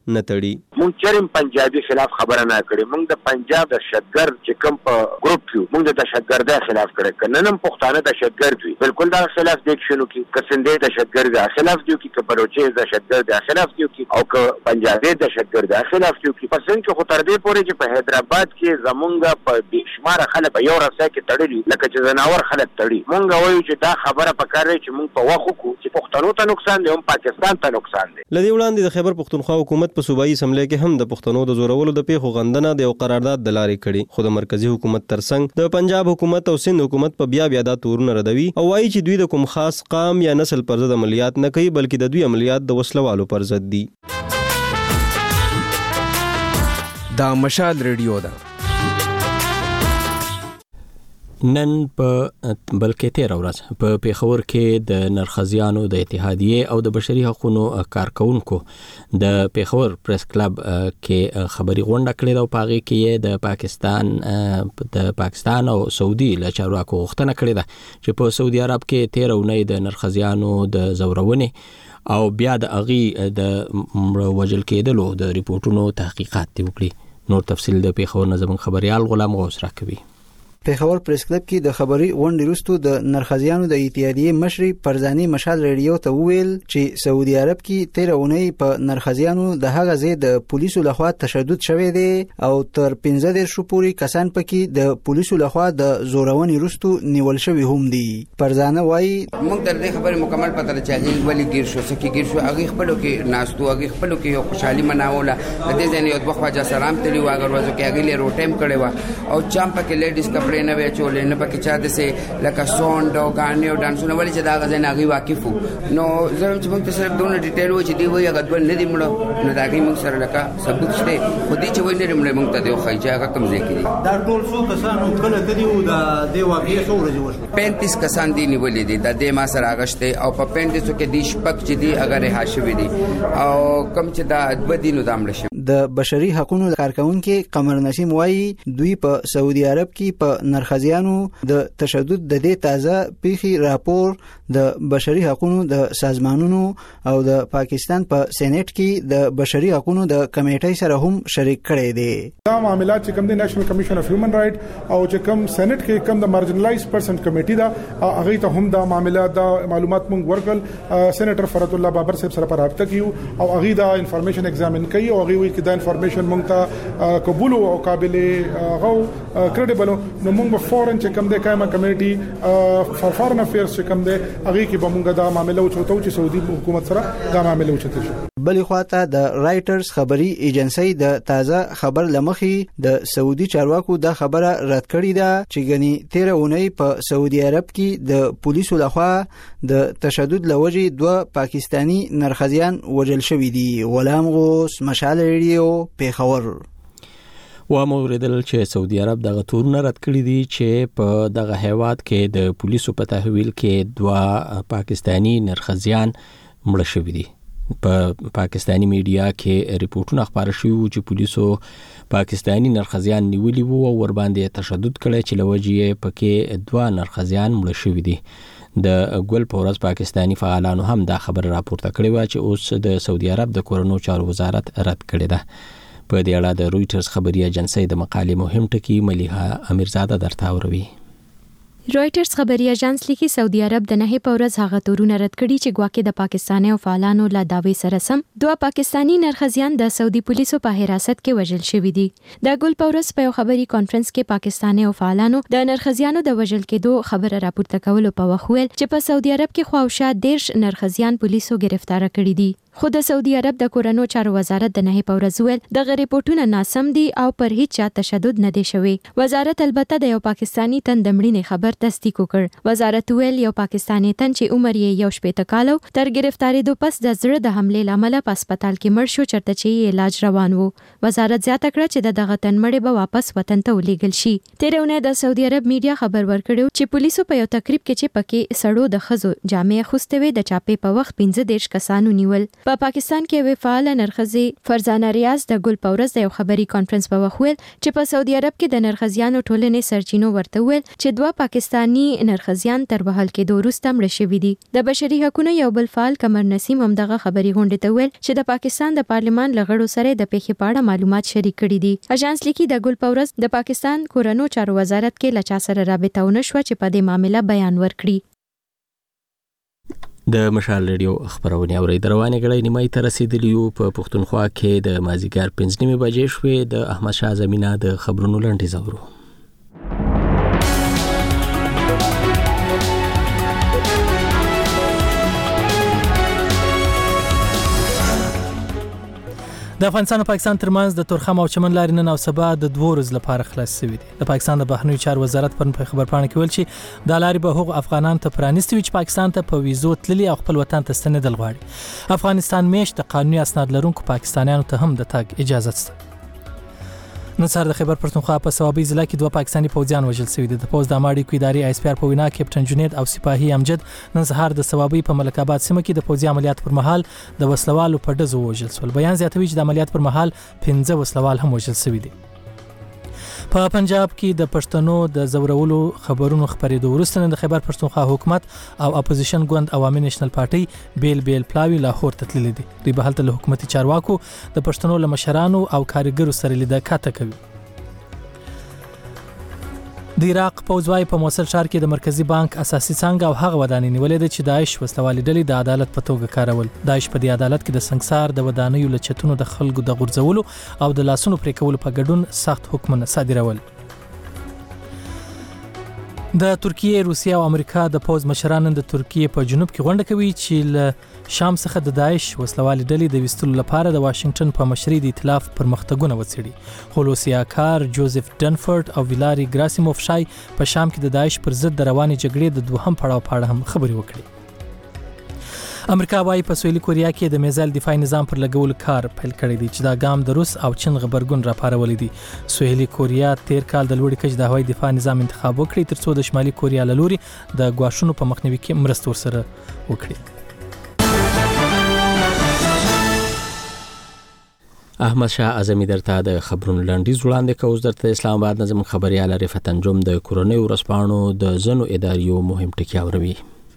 Speaker 22: نه تړي.
Speaker 4: مونږ چرم پنجابي خلاف خبره نه کړې، مونږ د پنجاب د شتګر چې کوم په ګروپ یو مونږ د دهشتګردۍ خلاف کړی، که نن هم پښتانه دهشتګرد وي بالکل دا خلاف دی شنو کی که سندې دهشتګرد دی خلاف دی کی که بلوچي دهشتګرد دی خلاف دی کی او که پنجابي دهشتګرد دی خلاف دی کی. پس څنګه خو تر دې پورې چې په حیدرآباد کې زمونږ په بشمار خلک په یو رسای کې تړلي لکه چې زناور خلک تړي. مونږ وایو چې دا خبره پکاره چې مونږ په وخت کو چې پښتنو ته نقصان دی هم پاکستان ته نقصان دی.
Speaker 22: لدی وړاندې د خیبر پښتونخوا حکومت په صوبایي اسمبلی کې هم د پښتنو د زورولو د پیښو غندنه د یو قرارداد د لارې کړي، خو د مرکزی حکومت ترڅنګ د پنجاب حکومت او سند حکومت په بیا بیا دا تورونه ردوي او وایي چې دوی د کوم خاص قام یا نسل پر ضد عملیات نه کوي بلکې د دوی عملیات د وسلوالو پر ضد دي.
Speaker 2: دا مشال ریډیو ده.
Speaker 1: نن په بلکې تیر ورځ په پیښور کې د نرخزیانو د اتحادیې او د بشري حقوقو کارکونکو د پیښور پریس کلب کې خبري غونډه کړې ده او پاغي کې د پاکستان د پاکستان او سعودي له چارواکو غوښتنه کړې ده چې په سعودي عرب کې تیر اونۍ د نرخزیانو د زورونې او بیا د اغي د وجل کېدلو د ریپورتونو تحقیقات وکړي. نور تفصیل د پیښور نظم خبريال غلام غوث راکوي.
Speaker 5: پیښور پریس کلب کې د خبري غونډې وروسته د نرخزیانو د اتحادیې مشري پرزانی مشال ریډیو ته وویل چې سعودي عرب کې تیر اونۍ په نرخزیانو د هغه ځای د پولیسو لخوا تشدد شوی دی او تر پنځه دېرش پورې کسان پکې د پولیسو لخوا د زورونې وروسته نیول شوی هم دي. پرزانه وایي
Speaker 7: موږ تر دې خبرې مکمل پته لري چې هغه ولې ګیر شو سکه ګیر شو هغه خپل کې ناستو هغه خپل کې یو خوشحالي مناوله د دې ځای یو وخت واجا سلام تلی واګر وځو کې هغه له روټیم کړي وا او چام پکې لیډیز کپڑے نه وچولې نه پکې چاته سه لکه سوند او غانې او ډانسونه ولې چې دا غزه نه غي واقفو نو زه چې موږ ته صرف دونه ډیټیل و چې دی وایي هغه ډول نه دی مړو نو دا غي موږ سره لکه ثبوت شته خو دې چې وایي نه مړو موږ ته دی خو چې هغه کم ځای کې
Speaker 23: دا ټول څو کسانو کله کدي و دا دی واقعي څو ورځې وشو
Speaker 7: پینتیس کسان دی نیولې دي د دې ما سره اگشته او په پینتیس کې دی شپک چې دی اگر رهاشوي دي او کم چې دا د دینو دامل شي.
Speaker 5: د بشري حقوقو کارکونکو قمر نسیم وایي دوی په سعودي عرب کې په نرخزیانو د تشدد د دې تازه پیخي راپور د بشري حقوقو د سازمانونو او د پاکستان په سېنات کې د بشري حقوقو د کمیټې سره هم شریک کړي دي.
Speaker 24: دا معاملات چې کوم د نېشنل کمیشن اف هیومن رائټ او چې کوم سېنات کې کوم د مارجنلایز پرسن کمیټې دا هغه ته هم دا معاملات دا معلومات مونږ ورکل سېنیټر فرات الله بابر صاحب سره پر رابطه کیو او هغه دا انفارمیشن ایگزامین کوي او هغه وی چې دا انفارمیشن مونږ ته قبول او قابل غو کریډیبل نو مونږ فورن چې کوم د کایمه کمیټي فار فارن افیرز چې کوم د هغه کې به مونږ دا معاملې وچوتو چې سعودي حکومت سره دا معاملې وچته شي.
Speaker 5: بلې خواته د رائټرز خبري ایجنسی د تازه خبر لمخي د سعودي چارواکو دا خبره رد کړې ده چې غني تیر اونۍ په سعودي عرب کې د پولیسو لخوا د تشدد لوجې دوه پاکستانی نرخزیان وژل شوي دي. غلام غوث مشال ریډیو پیښور.
Speaker 1: و موردل چې سعودي عرب دغه تورونه رد کړی دي چې په دغه هیواد کې د پولیسو په تحویل کې دوه پاکستانی نرخزیان مړه شوي دي. په پاکستانی میډیا کې ریپورتونه خبره شوي چې پولیسو پاکستانی نرخزیان نیولي وو او ور باندې تشدد کړی چې لوجې پکې دوه نرخزیان مړه شوي دي. د ګل پورز پاکستانی فعالانو هم دا خبر راپورته کړی و چې اوس د سعودي عرب د کورونو چارو وزارت رد کړی ده. په دې اړه د رويټرز خبري ایجنسی د مقالې مهم ټکی ملیحه امیرزاده درته وروي.
Speaker 21: رويټرز خبري ایجنس لیکي سعودي عرب د نه په ورځ هغه تورونه رد کړي چې ګواکې د پاکستاني او فعالانو لا داوی سره سم دوه پاکستانی نرخزیان د سعودي پولیسو په حراست کې وژل شوي دي. د ګل پورس په خبري کانفرنس کې پاکستاني او فعالانو د نرخزیانو د وژل کېدو خبره راپورته کولو په وخت ویل چې په سعودي عرب کې خواوشا دیرش نرخزیان پولیسو گرفتار کړي دي. خو د سعودي عرب د کورونو چارو وزارت د نه په ورځ ویل د ریپورتونو ناسم دي او پر هیڅ چا تشدد نه دی شوی. وزارت البته د یو پاکستانی تن د مړینې خبر تصدیق وکړ. وزارت ویل یو پاکستانی تن چې عمر یې یو شپېته کال و تر گرفتاری دو پس د زړه د حمله لامل په هسپتال کې مړ شو چرته چې علاج روان وو. وزارت زیاته کړه چې دغه تن مړی به واپس وطن ته ولېږل شي. تیرونه د سعودي عرب میډیا خبر ورکړو چې پولیسو په یو تقریب کې چې پکې سړو د خزو جامې خوستوي د چاپې په وخت پنځه دیرش کسانو نیول. په پا پاکستان کې یو فعال نرخزي فرزانه ریاض د ګل پورز د یو خبري کانفرنس په وخت ویل چې په سعودي عرب کې د نرخزیانو ټولنې سرچینو ورته ویل چې دوه پاکستانی نرخزیان تر بحال کې دوروسته مړ شوي دي. د بشري حقوقو یو بل فعال قمر نسیم هم دغه خبري غونډه ته ویل چې د پاکستان د پارلمان لغړو سره د پیښې په اړه معلومات شریک کړي دي. اژانس لیکي د ګل پورز د پاکستان کورنو چارو وزارت کې لچا سره رابطه ونه شو چې په دې معاملې بیان ورکړي.
Speaker 1: د مشال ریډیو خبرونه اوري دروانې غړې نیمای ته رسیدلی په پښتونخوا کې د مازیګر پنځه نیمه بجې شوې. د احمد شاه زمینه د خبرونو لنډیز اورو.
Speaker 3: د افغانستان او پاکستان ترمنځ د تورخم او چمن لارې نن او سبا د دوه ورځې لپاره خلاص شوې دي. د پاکستان د بهرنیو چارو وزارت پرون په خبرپاڼه کې ویل چې د لارې به هغو افغانان ته پرانیستي وي چې پاکستان ته په ویزو تللي او خپل وطن ته ستنېدل غواړي. افغانستان میشت د قانوني اسناد لرونکو پاکستانیانو ته هم د تګ اجازه شته. نن سهار د خیبر پښتونخوا په صوابي ضلع کې دوه پاکستاني پوځیان وژل شوي دي. د پوځ د اماړي ادارې آی اس پی آر په وینا کیپټن جنید او سپاهي امجد نن سهار د صوابي په ملک آباد سیمه کې د پوځي عملیات پر مهال د وسلوالو په ډزو وژل شول. بیان زیاتوي چې د عملیات پر مهال پنځه وسلوال هم وژل شوي دي. په پنجاب کې د پښتنو د زورولو خبرونو خبرېدو وروسته د خیبر پښتونخوا حکومت او اپوزیشن ګوند عوامي نېشنل پارټي بیل بیل پلاوی لاهور ته تللي دي. دوی به هلته له حکومتي چارواکو د پښتنو له مشرانو او کارګرو سره لیده کاته کوي. د عراق پوځوای په موصل ښار کې د مرکزی بانک اساسي څنګه او هغه ودانۍ نیولې ده چې داعش وسلوالې ډلې د عدالت په توګه کارول. داعش په دې عدالت کې د سنگسار د ودانیو له چتونو د خلکو د غورځولو او د لاسونو پرې کولو په ګډون سخت حکمونه صادرول. د ترکیه، روسیه او امریکا د پوز مشران د ترکیه په جنوب کې غونډه کوي چې له شام څخه د داعش وسلوالې ډلې د وستلو لپاره د واشنگټن په مشرۍ د ائتلاف پرمختګونه وڅېړي. هولوسیا کار، جوزف ډنفورد او ویلاري ګراسیموف شای په شام کې د داعش پر ضد د روانې جګړې د دوهم پړاو په اړه هم خبرې وکړي. امریکا وايي په سویلي کوریا کې د میزایل دفاعي نظام پر لګولو کار پیل کړی دی چې دا ګام د روس او چین غبرګون راپارولې دي. سویلي کوریا تیر کال د لوړې کچې د هوایي دفاع نظام انتخاب وکړي ترڅو د شمالي کوریا له لوري د ګواښونو په مخنیوي کې مرسته ورسره وکړي.
Speaker 1: احمد شاه اعظمي درته د خبرونو لنډیز وړاندې کوي. درته اسلام آباد نظم خبريال رفعت انجم د کورونی ورسپانو د زنو اداریو مهم ټکی اوري.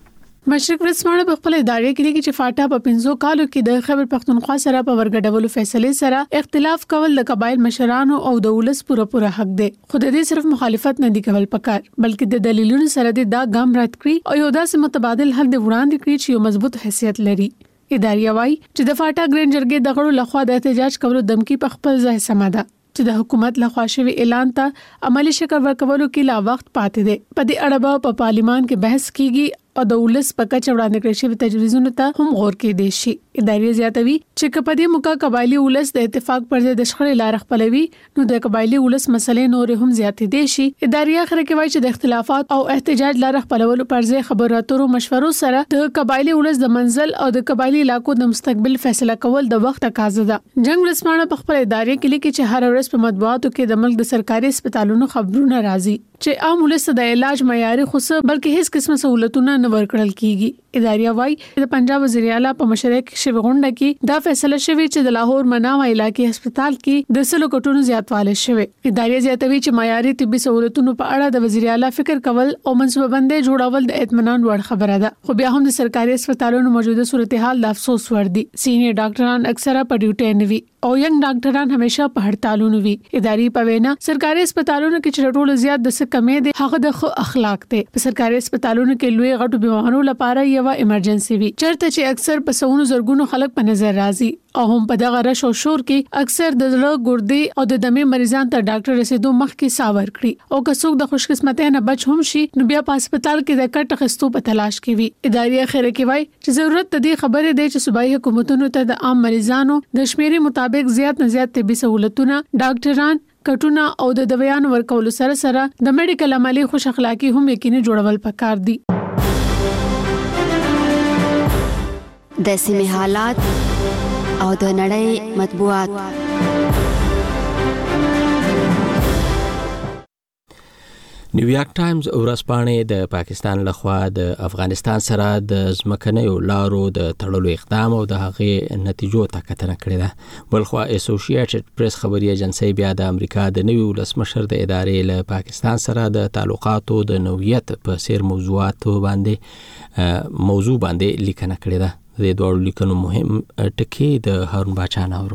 Speaker 6: مشرق ورسمانه په خپل ادارې کې چې فاټا په پنځو کالو کې د خیبر پښتونخوا سره په ورګډولو فیصله سره اختلاف کول د قبایل مشرانو او د ولس پوره پوره حق دی. خو د دې صرف مخالفت نه دی کول پکار بلکې د دلیلونو سره د دا ګام رات کړی او یو داسې متبادل حل دی وړاندې کړی چې یو مضبوط حیثیت لري. ادارې وايي چې د فاټا ګرین جرګې د غړو لخوا د احتجاج کولو دمکی په خپل ځای سم ده چې د حکومت لخوا شوی اعلان ته عملی شکل ورکولو کې لا وخت پاتې دی. په دې اړه په پارلیمان کې بحث کیږي او د ولس په کچه وړاندې کړی شوی تجویزونو ته هم غور کې دی شي. ادارې زیاتوي چې کپدې موقع قبایلی ولس د اتفاق پر ضد د شخړې لار خپلوي نو د قبایلی ولس مسلې نور هم زیاتې دي شي. ادارې اخر کې وایي چې د اختلافات او احتجاج لار خپلولو پر ځای خبرو اترو مشورو سره د قبایلی ولس د منزل او د قبایلی علاقو د مستقبل فیصله کول د وخت تقاضا ده. جنگ رسمانه په خپل ادارې کې لیکي چې هر ورځ په مطبوعاتو کې د ملک د سرکاري هسپتالونو خبرونه راځي چې عام ولس د علاج معیاري خو بلکې هیڅ قسمه سہولتونه نه ورکړل کیږي. ادارې وايي د پنجاب وزیر اعلی په مشرۍ کې شوی غونډه کې دا فیصله شوی چې د لاهور مناوه علاقې هسپتال کې د سلو کټونو زیاتواله شوی. ادارې زیاتوي چې معیاري طبي سہولتونو په اړه د وزیر اعلی فکر کول او منصوبه بندي جوړول د اطمینان وړ خبره ده. خو بیا هم د سرکاري هسپتالونو موجوده صورتحال د افسوس وړ دي. سینیئر ډاکټران اکثره په ډیوټي نه وي او ینګ ډاکټران همیشه په هړتالونو وي. ادارې په وینا سرکاري هسپتالونو کې چې ټول زیات د څه کمې دي هغه د خو اخلاق دي. په سرکاري هسپتالونو کې لوی غټو بیمارو لپاره یو ایمرجنسي وي چرته چې اکثر په سونو زرګونو خلک په نظر راځي او هم په دغه رش او شور کې اکثر د زړه ګردې او د دمې مریضان ته ډاکټر رسیدو مخکې ساور کړي او که څوک د خوشقسمتۍ نه بچ هم شي نو بیا په هسپتال کې د کټ خستو په تلاش کې وي. ادارې اخر کې وایي چې ضرورت د دې خبرې دی چې صوبایي حکومتونو ته د عام مریضانو د شمیرې مطابق زیات نه زیات طبي سہولتونه، ډاکټران، کټونه او د دوايانو ورکول سره سره د میډیکل عملي خوش اخلاقی هم یقیني جوړول پکار دي.
Speaker 8: د سیمې حالات او د نړۍ مطبوعات.
Speaker 1: نیویارک ټایمز ورځپاڼې د پاکستان لخوا د افغانستان سره د ځمکنیو لارو د تړلو اقدام او د هغې نتیجو ته کتنه کړې ده. بلخوا اسوسییټډ پریس خبري ایجنسي بیا د امریکا د نوي ولسمشر د ادارې له پاکستان سره د تعلقاتو د نوعیت په سیر موضوعاتو باندې موضوع باندې لیکنه کړې ده. د دوه لیکنو مهم ټکی د هارون باچا ناورو.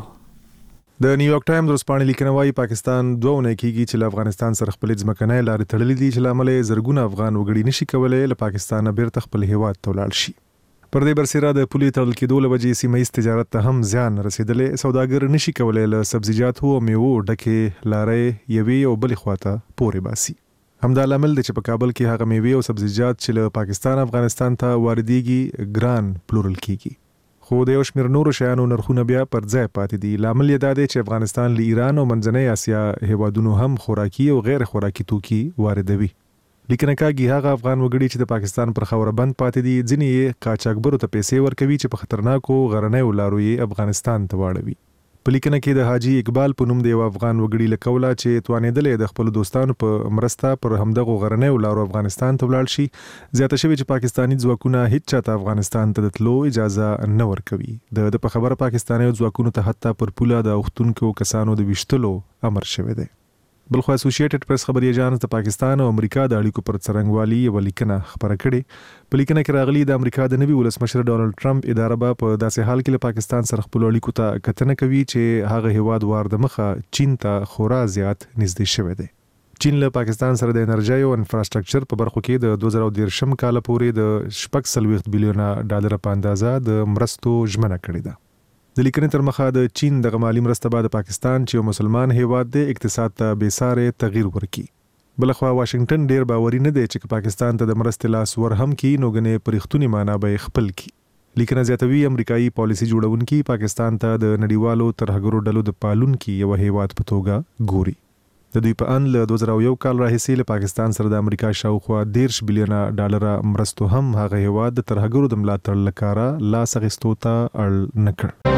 Speaker 9: د نیویارک ټایمز ورځپاڼې لیکنه وايي پاکستان دوه اونۍ کېږي چې له افغانستان سره خپل ځمکنۍ لارې تړلې دي چې لامل یې زرګونه افغان وګړي نشي کولای له پاکستانه بیرته خپل هیواد ته ولاړ شي. پر دې برسېره د پولې تړل کېدو له وجې سیمه ییز تجارت ته هم زیان رسېدلی. سوداګر نشي کولای له سبزیجاتو او میوو ډکې لارې یوې او بلې خواته پورې باسي. همدا لامل دی چې په کابل کې هغه میوې او سبزیجات چې له پاکستان افغانستان ته واردېږي ګران پلورل کېږي. خو د یو شمېر نورو شیانو نرخونه بیا پر ځای پاتې دي. لامل یې دا دی چې افغانستان له ایران او منځنۍ اسیا هیوادونو هم خوراکي او غیر خوراکي توکي واردوي. لیکنه کاږي هغه افغان وګړي چې د پاکستان پر خاوره بند پاتې دي ځینې یې قاچاقبرو ته پیسې ورکوي چې په خطرناکو غرنیو لارو یې افغانستان ته واړوي. په لیکنه کې د حاجی اقبال په نوم د یو افغان وګړي له قوله چې توانېدلی د خپلو دوستانو په مرسته پر همدغو غرنیو لارو افغانستان ته ولاړ شي زیاته شوې چې پاکستاني ځواکونه هیڅ چاته افغانستان ته د تلو اجازه نه ورکوي. د په خبره پاکستاني ځواکونو ته حتی پر پوله د اوښتونکو کسانو د ویشتلو امر شوی دی. بلخو اسوسییټډ پریس خبري ایجنس د پاکستان او امریکا د اړیکو پر څرنګوالي یو لیکنه خبره کړې. په لیکنه کې راغلي د امریکا د نوي ولسمشر ډونالد ټرمپ اداره به په داسې حال کې له پاکستان سره خپل اړیکو ته کتنه کوي چې هغه هیواد وار د مخه چین ته خورا زیات نږدې شوی دی. چین له پاکستان سره د انرژي او انفراستراکچر په برخو کې د دوه زره دېرشم کال پورې د شپږ څلوېښت بیلیونه ډالر په اندازه د مرستو ژمنه کړې ده. د لیکنې تر مخه د چین د مالي مرسته بعد پاکستان چې یو مسلمان هیواد دی اقتصاد ته بېسارې تغییر ورکړي. بلخوا واشنگټن ډیر باوري نه دی چې پاکستان ته د مرستې لاس ور هم کړي نو ګنې په رښتونې معنا به خپل کړي. لیکنه زیاتوي امریکایي پالیسي جوړونکي پاکستان ته د نړیوالو ترهګرو ډلو د پالونکي یو هیواد په توګه ګوري. د دوی په ان له دوه زره یو کال راهیسې له پاکستان سره د امریکا شاوخوا دېرش بیلیونه ډالر مرستو هم هغه هیواد د ترهګرو د ملاتړ لپاره لاس اخیستو ته اړ نه کړ.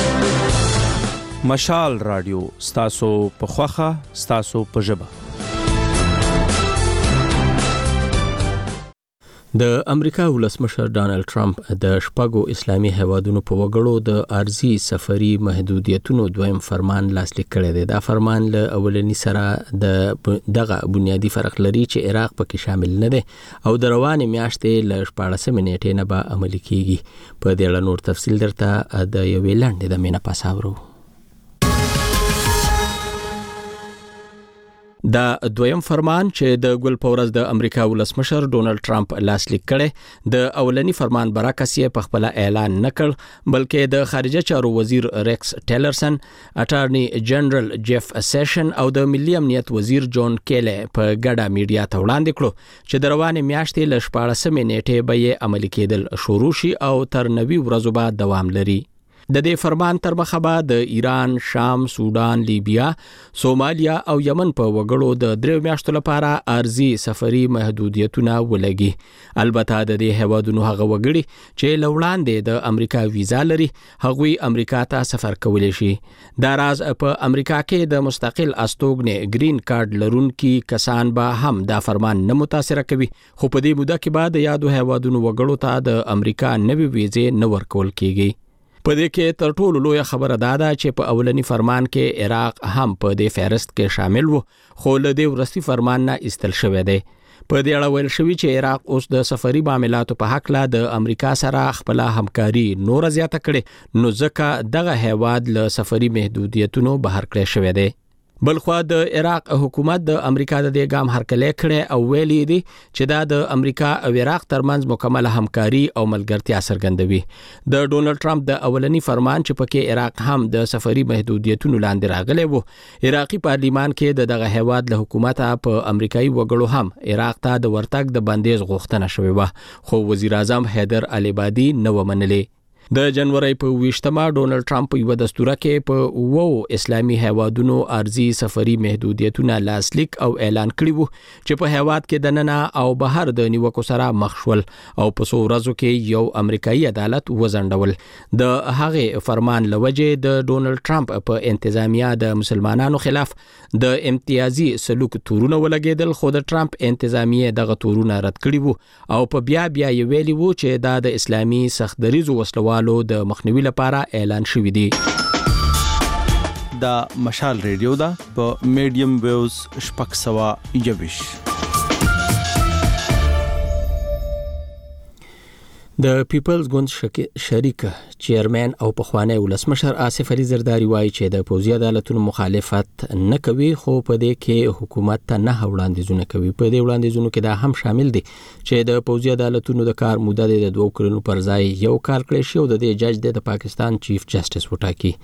Speaker 10: مشال رادیو ستاسو په خوخه ستاسو په ژبه.
Speaker 1: د امریکا ولسمشر ډانلډ ټرمپ د شپږو اسلامي هیوادونو په وګړو د ارزي سفري محدودیتونو دویم فرمان لاسلیک کړی دی. دا فرمان له اولنی سره د دغه بنیادی فرق لري چې عراق پکې شامل نه دی او د روانې میاشتې له شپاړسمې نیټې نه به عملي کیږي. په دې اړه نور تفصیل درته د یوې لنډې د مینا پاساورو. دا دویم فرمان چې د ګل پورز د امریکا ولسمشر ډونالد ټرمپ لاسلیک کړي د اولنی فرمان برعکس یې په خپل اعلان نکړ بلکې د خارجه چارو وزیر ریکس ټیلرسن، اټارنی جنرال جیف سیشن او د ملي امنیت وزیر جون کیلی په ګډه میډیا ته وړاندې کړو چې د روانې میاشتې له شپاړسمې نیټې به یې عملي کېدل شروع شي او تر نوي ورځو به دوام لري. د دې فرمان تر مخه به د ایران، شام، سودان، لیبیا، سومالیا او یمن په وګړو د درې میاشتو لپاره ارزي سفري محدودیتونه ولګي. البته د دې هیوادونو هغه وګړي چې له وړاندې د امریکا ویزا لري هغوی امریکا ته سفر کولی شي. دا راز په امریکا کې د مستقل استوګنې گرین کارت لرونکي کسان به هم دا فرمان نه متاثر کوي، خو په دې موده کې به د یادو هیوادونو وګړو ته د امریکا نوي ویزې نه ورکول کیږي. په دې کې تر ټولو لویه خبره دا ده چې په اولنی فرمان کې عراق هم په دې فهرست کې شامل وو خو له دې وروستي فرمان نه ایستل شوی دی. په دې اړه ویل شوی چې عراق اوس د سفري معاملاتو په حق لا د امریکا سره خپل همکاري نور زیاته کړي نو ځکه دغه هیواد له سفري محدودیتونو بهر کړی شوی دی. بلخوا د عراق حکومت د امریکا د دې ګام هرکلی کړی او ویلي دی چې دا د امریکا او عراق ترمنځ مکمله همکاري او ملګرتیا څرګندوي. د ډونالډ ټرمپ د اولنی فرمان چې پکې عراق هم د سفري محدودیتونو لاندې راغلی وو، عراقي پارلیمان کې د دغه هیواد له حکومت په امریکایي وګړو هم عراق ته د ورتګ د بندیز غوښتنه شوې وه، خو وزیر اعظم حیدر العبادي نه ومنلې. د جنوري په ویشتمه ډونلډ ټرمپ یو دستور کې په وو اسلامي هیوادونو ارزي سفري محدودیتونه لاسلیک او اعلان کړی وو چې په هیواد کې د نننه او بهر د نیوکو سره مخ شول او په څو ورځو کې یو امریکایي عدالت وزندول د هغه فرمان لوجه د ډونلډ ټرمپ په انتظامیه د مسلمانانو خلاف د امتیازي سلوک تورونه ولګیدل خو د ټرمپ انتظامیه دغه تورونه رد کړی وو او په بیا بیا یې ویلي وو چې دا د اسلامي سختدریزو وسلوالو د مخنیوي لپاره اعلان شوی دی.
Speaker 10: دا مشال ریډیو دا په میډیم ویوز شپږ سوه یوویش.
Speaker 1: د پیپلز ګوند شریک چیرمن او پخوانی ولسمشر آصف علي زرداری وایي چې د پوځي عدالتونو مخالفت نه کوي خو په دې کې حکومت ته نه وړاندیزونه کوي. په دې وړاندیزونو کې دا هم شامل دي چې د پوځي عدالتونو د کار موده د دوه کلونو پر ځای یو کال کړی شي او د دې جج د پاکستان چیف جسټس وټاکي.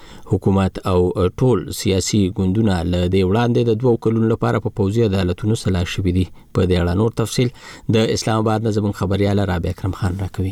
Speaker 1: حکومت او ټول سیاسي ګوندونه له دې وړاندې د دوه کلونو لپاره په پوځي عدالتونو سلا شوي دي. په دې اړه نور تفصیل د اسلام آباد نظم خبريال رابعه اکرم خان راکوي.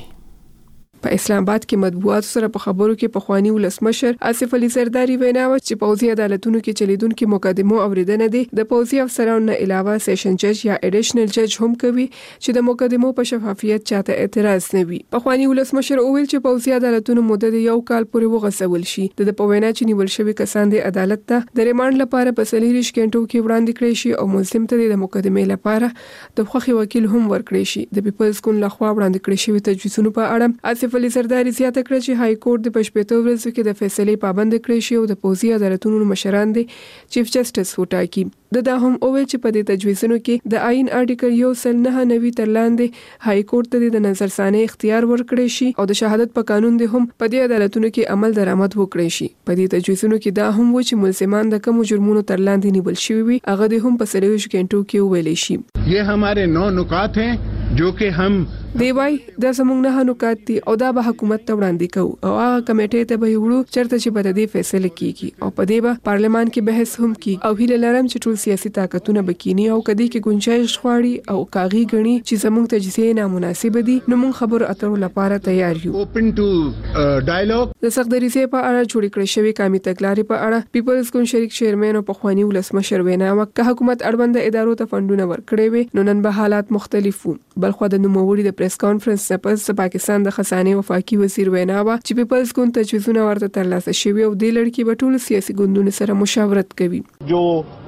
Speaker 11: په اسلام آباد کې مطبوعات سره په خبرو کې پخوانی ولسمشر آصف علي زرداری وینا و چې پوځي عدالتونو کې چلیدونکو مقدمو اوریدنه دي د پوځي افسرانو نه علاوه سیشن جج یا اډیشنل جج هم کوي چې د مقدمو په شفافیت چاته اعتراض نه وي. پخوانی ولسمشر اویل چې پوځي عدالتونو مدت یو کال پورې وغځول شي. د پوینا چې نیول شوی کسان د عدالت ته د ریماند لپاره په سلیریش کېنټو کې وړاندې کړی شي او ملزم ته د مقدمې لپاره د خوخي وکیل هم ورکړي شي. د پیپلز ګوند لخوا وړاندې کړی شوی تجویزونو په اړه آصف علي زرداری زیاته کړه چې های کورټ د پښپېتو ورځو کې د فیصلې پابند کړی شي او د پوځي عدالتونو مشران دي چیف جسټس وټاکي. د دا هم اویل چې په دې تجویزونو کې د آئین آرټیکل یو سل نه نوي تر لاندې های کورټ ته د نظرثانه اختیار ورکړی شي او د شهادت په قانون دی هم په دې عدالتونو کې عمل درآمد وکړي شي. په دې تجویزونو کې دا هم و چې ملزمان د کوم جرمونو تر لاندې نیول شوي وي هغه د هم په سلیریش کېنټو کې ویلي شي.
Speaker 12: یہ ہمارے نو نکات ہیں جو کہ ہم
Speaker 11: دی وای د زمونږ نه نکات دي او دا به حکومت ته وړاندې کوو او هغه کمیټې ته به وړو چرته چې به د دې فیصله کیږي او په دې به پارلمان کې بحث هم کی او هیله لرم چې ټول سیاسي طاقتونه بکینی او کدی کې گنجائش غواړي او کاغي غني چې زمونږ تجزیه نامناسب دي نو موږ خبرو اترو لپاره تیار یو.
Speaker 12: اوپن ټو ډایالوګ.
Speaker 11: د سختدریزه په اړه جوړ کړی شوی قومي تګلارې په اړه پیپلز ګوند شریک چیرمن او پخوانی ولسمشر وینا وکړه حکومت اړوند ادارو ته فندونه ورکړي وي نو نن به حالات مختلف وو. بلخو د نوموړي د پریس کانفرنس پس پاکستان د خزانه وفاقي وزیر وینا وا چې پیپلز ګوند تجویزونه ورته ترلاسه شوی او د لړکی په ټولو سیاسي ګوندونو سره مشاورت کوي.
Speaker 12: جو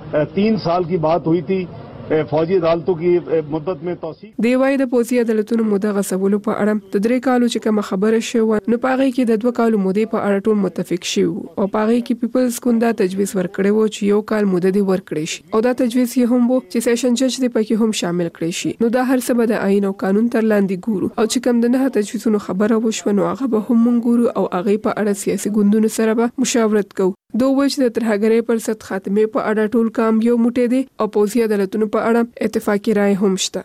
Speaker 12: تین سال کی بات ہوئی تھی فوجي عدالتوں کی مدت میں توسیع.
Speaker 11: دی وای د پوځي عدالتونو موده غصبولو په اړه د درې کالو چې کوم خبره شوه نو پاره کې د دوه کالو موده په اړه ټول متفق شي او پاره کې پیپلز ګوند تجویز ورکړی و چې یو کال موده دی ورکړي شي او دا تجویز یې هم وو چې سیشن جج دی پکې هم شامل کړي شي. نو دا هر څه به د آئین او قانون تر لاندې ګورو او چې کوم د نه تجویزونو خبره وشو نو هغه به هم مونږ ګورو او هغه په اړه سیاسي ګوندونو سره به مشاورت کوو. دوه وجه د ترهګرۍ پر ضد خاتمه په اړه ټول کام یو موټی دی او پوځي عدالتونو په اړه اتفاقی رائے هم شته.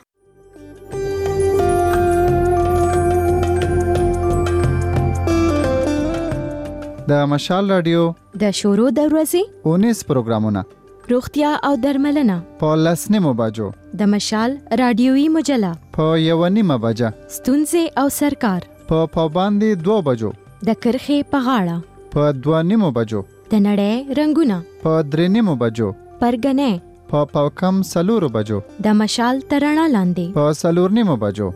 Speaker 20: د مشال رادیو
Speaker 21: د شورو د ورځې
Speaker 20: اونیس پروګرامونه
Speaker 21: روغتیا او درملنه
Speaker 20: په لسنیمو بجو
Speaker 21: د مشال رادیوي مجله
Speaker 20: په یو نیمه بجه
Speaker 21: ستونزې او سرکار
Speaker 20: په پابندي دوه بجو
Speaker 21: د کرخې په غاړه
Speaker 20: په دوه نیمو بجو
Speaker 21: د نړۍ رنگونه
Speaker 20: په درې نیمو بجو
Speaker 21: پرګنې
Speaker 20: په پاکم سلورو بجو
Speaker 21: د مشال ترڼا لاندې
Speaker 20: په سلور نیمو بجو.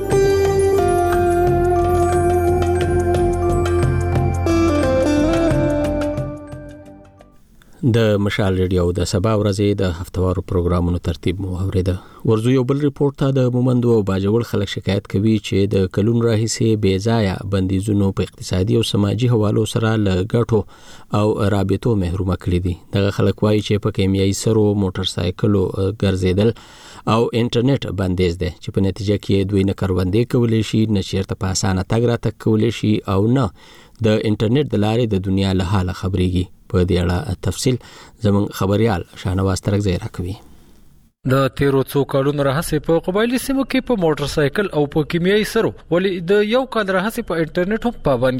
Speaker 1: د مشال ریډیو د سبا ورځې د هفتوارو پروګرامونو ترتیب مو اوریده. ورزو یو بل ریپورت ته د مومندو او باجوړ خلک شکایت کوي چې د کلون راهیسې بې ځایه بندیزونو په اقتصادي او سماجی حوالو سره له ګټو او رابطو محروم کړي دي. دغه خلک وایي چې په کیمیاوي سرو موټر سایکلو ګرځیدل او انټرنیټ بندیز دي چې په نتیجه کې دوی نه کاروندې کولی شي نه چیرته په اسانه تګ راتګ کولی شي او نه د انټرنیټ د لارې د دنیا له حاله خبريږي. په دې اړه تفصیل زمون خبريال شاهنواز ترغزی راکوي.
Speaker 13: د تیرو څو کالونو راهسې په قبایلی سیمو کې په موټر سایکل او په کیمیاوي سرو ولې د یو کال راهسې په انټرنیټ هم پابندي ده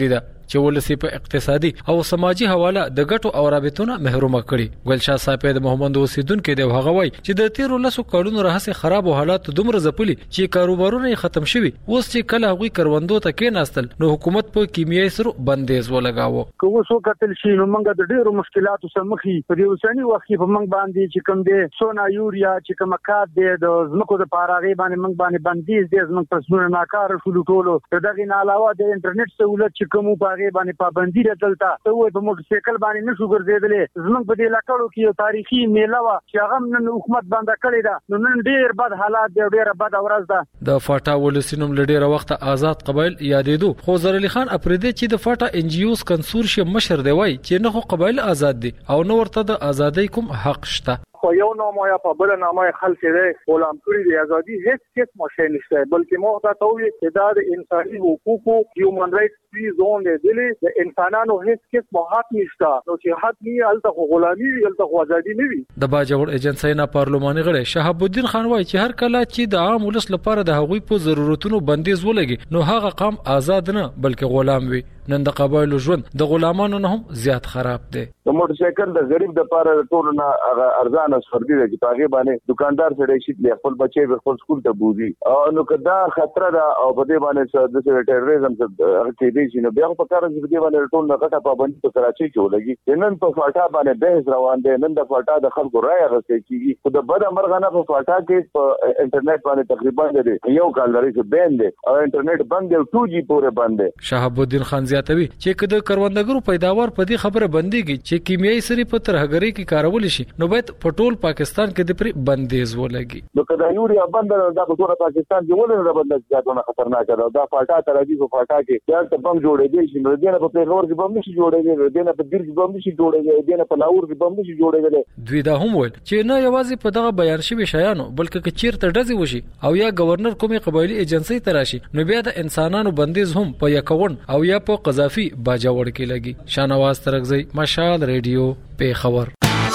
Speaker 13: چې ولسی په اقتصادي او سماجی حواله د ګټو او رابطونو محروم کړي. ګلشاه صاحب د محمد اوسیدونکو د هغه وای چې د تیرو لسو کلونو راهسه خراب حالات دومره زپلي چې کاروبارونه ختم شوي. اوس چې کله هغوی کروندو ته کېناستل نو حکومت په کیمیاوي سرو بندیز ولګاوه.
Speaker 14: که اوس وکتل شي نو موږ د ډیرو مشکلاتو سره مخ یو. په دې اوسنی وخت کې په موږ باندې چې کوم دی سونا یوریا چې کوم کار دی د زمکو د پاراغي باندې موږ باندې بندیز دی زموږ په سونه ناکاره شول ټولو. دغه نه علاوه د انټرنیټ سہولت چې کوم په هغه باندې پابندي راځلتا ته وای په موټر سایکل باندې نشو ګرځیدلې. زموږ په دې علاقو کې یو تاریخي میله وا چې هغه نن حکومت باندې کړی دا نو نن ډیر بد حالات دی ډیر بد ورځ ده.
Speaker 13: د فاټا ولسینوم لډیر وخت آزاد قبایل یادېدو خو زر علي خان اپریدي چې د فاټا ان جی اوز کنسورشیم مشر دی وای چې نه خو قبایل آزاد دي او نو ورته د ازادۍ کوم حق شته.
Speaker 15: خو یو نامه یا په بل نامه خلک دې غلام کړی دی ازادي هیڅ هیڅ مشه نشته بلکې موږ ته توي چې دا د انساني حقوقو هیومن رائټس فری زون دی د انسانانو هیڅ هیڅ حق نشته. نو چې حق نه الته غلامي الته ازادي نه وي.
Speaker 13: د باجوړ ایجنسی نه پارلماني غړي شهاب الدین خان وای چې هر کله چې د عام ولس لپاره د هغوی په ضرورتونو بندیز ولګي نو هغه قام آزاد نه بلکې غلام وي. نن د قبایلو ژوند د غلامانو نه هم زیات خراب دی.
Speaker 16: د موټر سایکل د غریب د لپاره ټول نه ارزانه سفردي دی چې هغه باندې دکاندار سره شي خپل بچي په خپل سکول ته بوزي او نو کدا خطر ده او په دې باندې د ټیرریزم څخه کې دي چې نو بیا په کار چې دې باندې ټول نه غټه پابندي په کراچي کې ولګي. نن په فاټا باندې بحث روان دی. نن د فاټا د خلکو رائے غوښتل کیږي. خو د بد مرغانه په فاټا کې په انټرنیټ باندې تقریبا دی یو کال لري چې بند دی او انټرنیټ بند دی او ټو جی پورې بند دی.
Speaker 13: شهاب الدین خان زیاتوي چې کله کروندګرو پیداوار په دې خبره بنديږي چې کیمیاوي سری په ترهګری کې کارول شي نو باید په ټول پاکستان کې د پر بندیز ولګي.
Speaker 16: نو کله یوریا بند دا په ټول پاکستان کې ولې نه بند ځاتونه خطرناک ده. دا فاټا ترازی په فاټا کې دا ته بم جوړېږي چې نو دینه په پیغور کې بم نشي جوړېږي دینه په دیر کې بم نشي جوړېږي دینه په لاور کې بم نشي جوړېږي.
Speaker 13: دوی دا هم ویل چې نه یوازې په دغه بیان شوی شایانو بلکې چې چیرته ډزې وشي او یا گورنر کومي قبایلی ایجنسی تراشي نو بیا د انسانانو بندیز هم په یکون او یا په قذافي باجوړ کې لګي. شانواز ترغزی مشال ریډیو په خبر.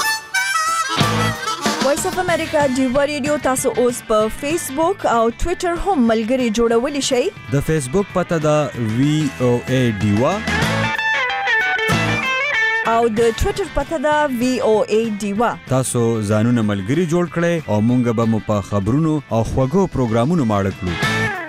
Speaker 19: وایس اف امریکا دیوا ریډیو تاسو اوس په فیسبوک او ټوئیټر هم ملګري جوړولی شئ.
Speaker 25: د فیسبوک پته دا وی او ای دیوا
Speaker 19: او د ټوئیټر پته دا وی او ای دیوا.
Speaker 25: تاسو ځانونه ملګري جوړ کړئ او مونږ به مو په خبرونو او خوږو پروګرامونو ماړه کړو.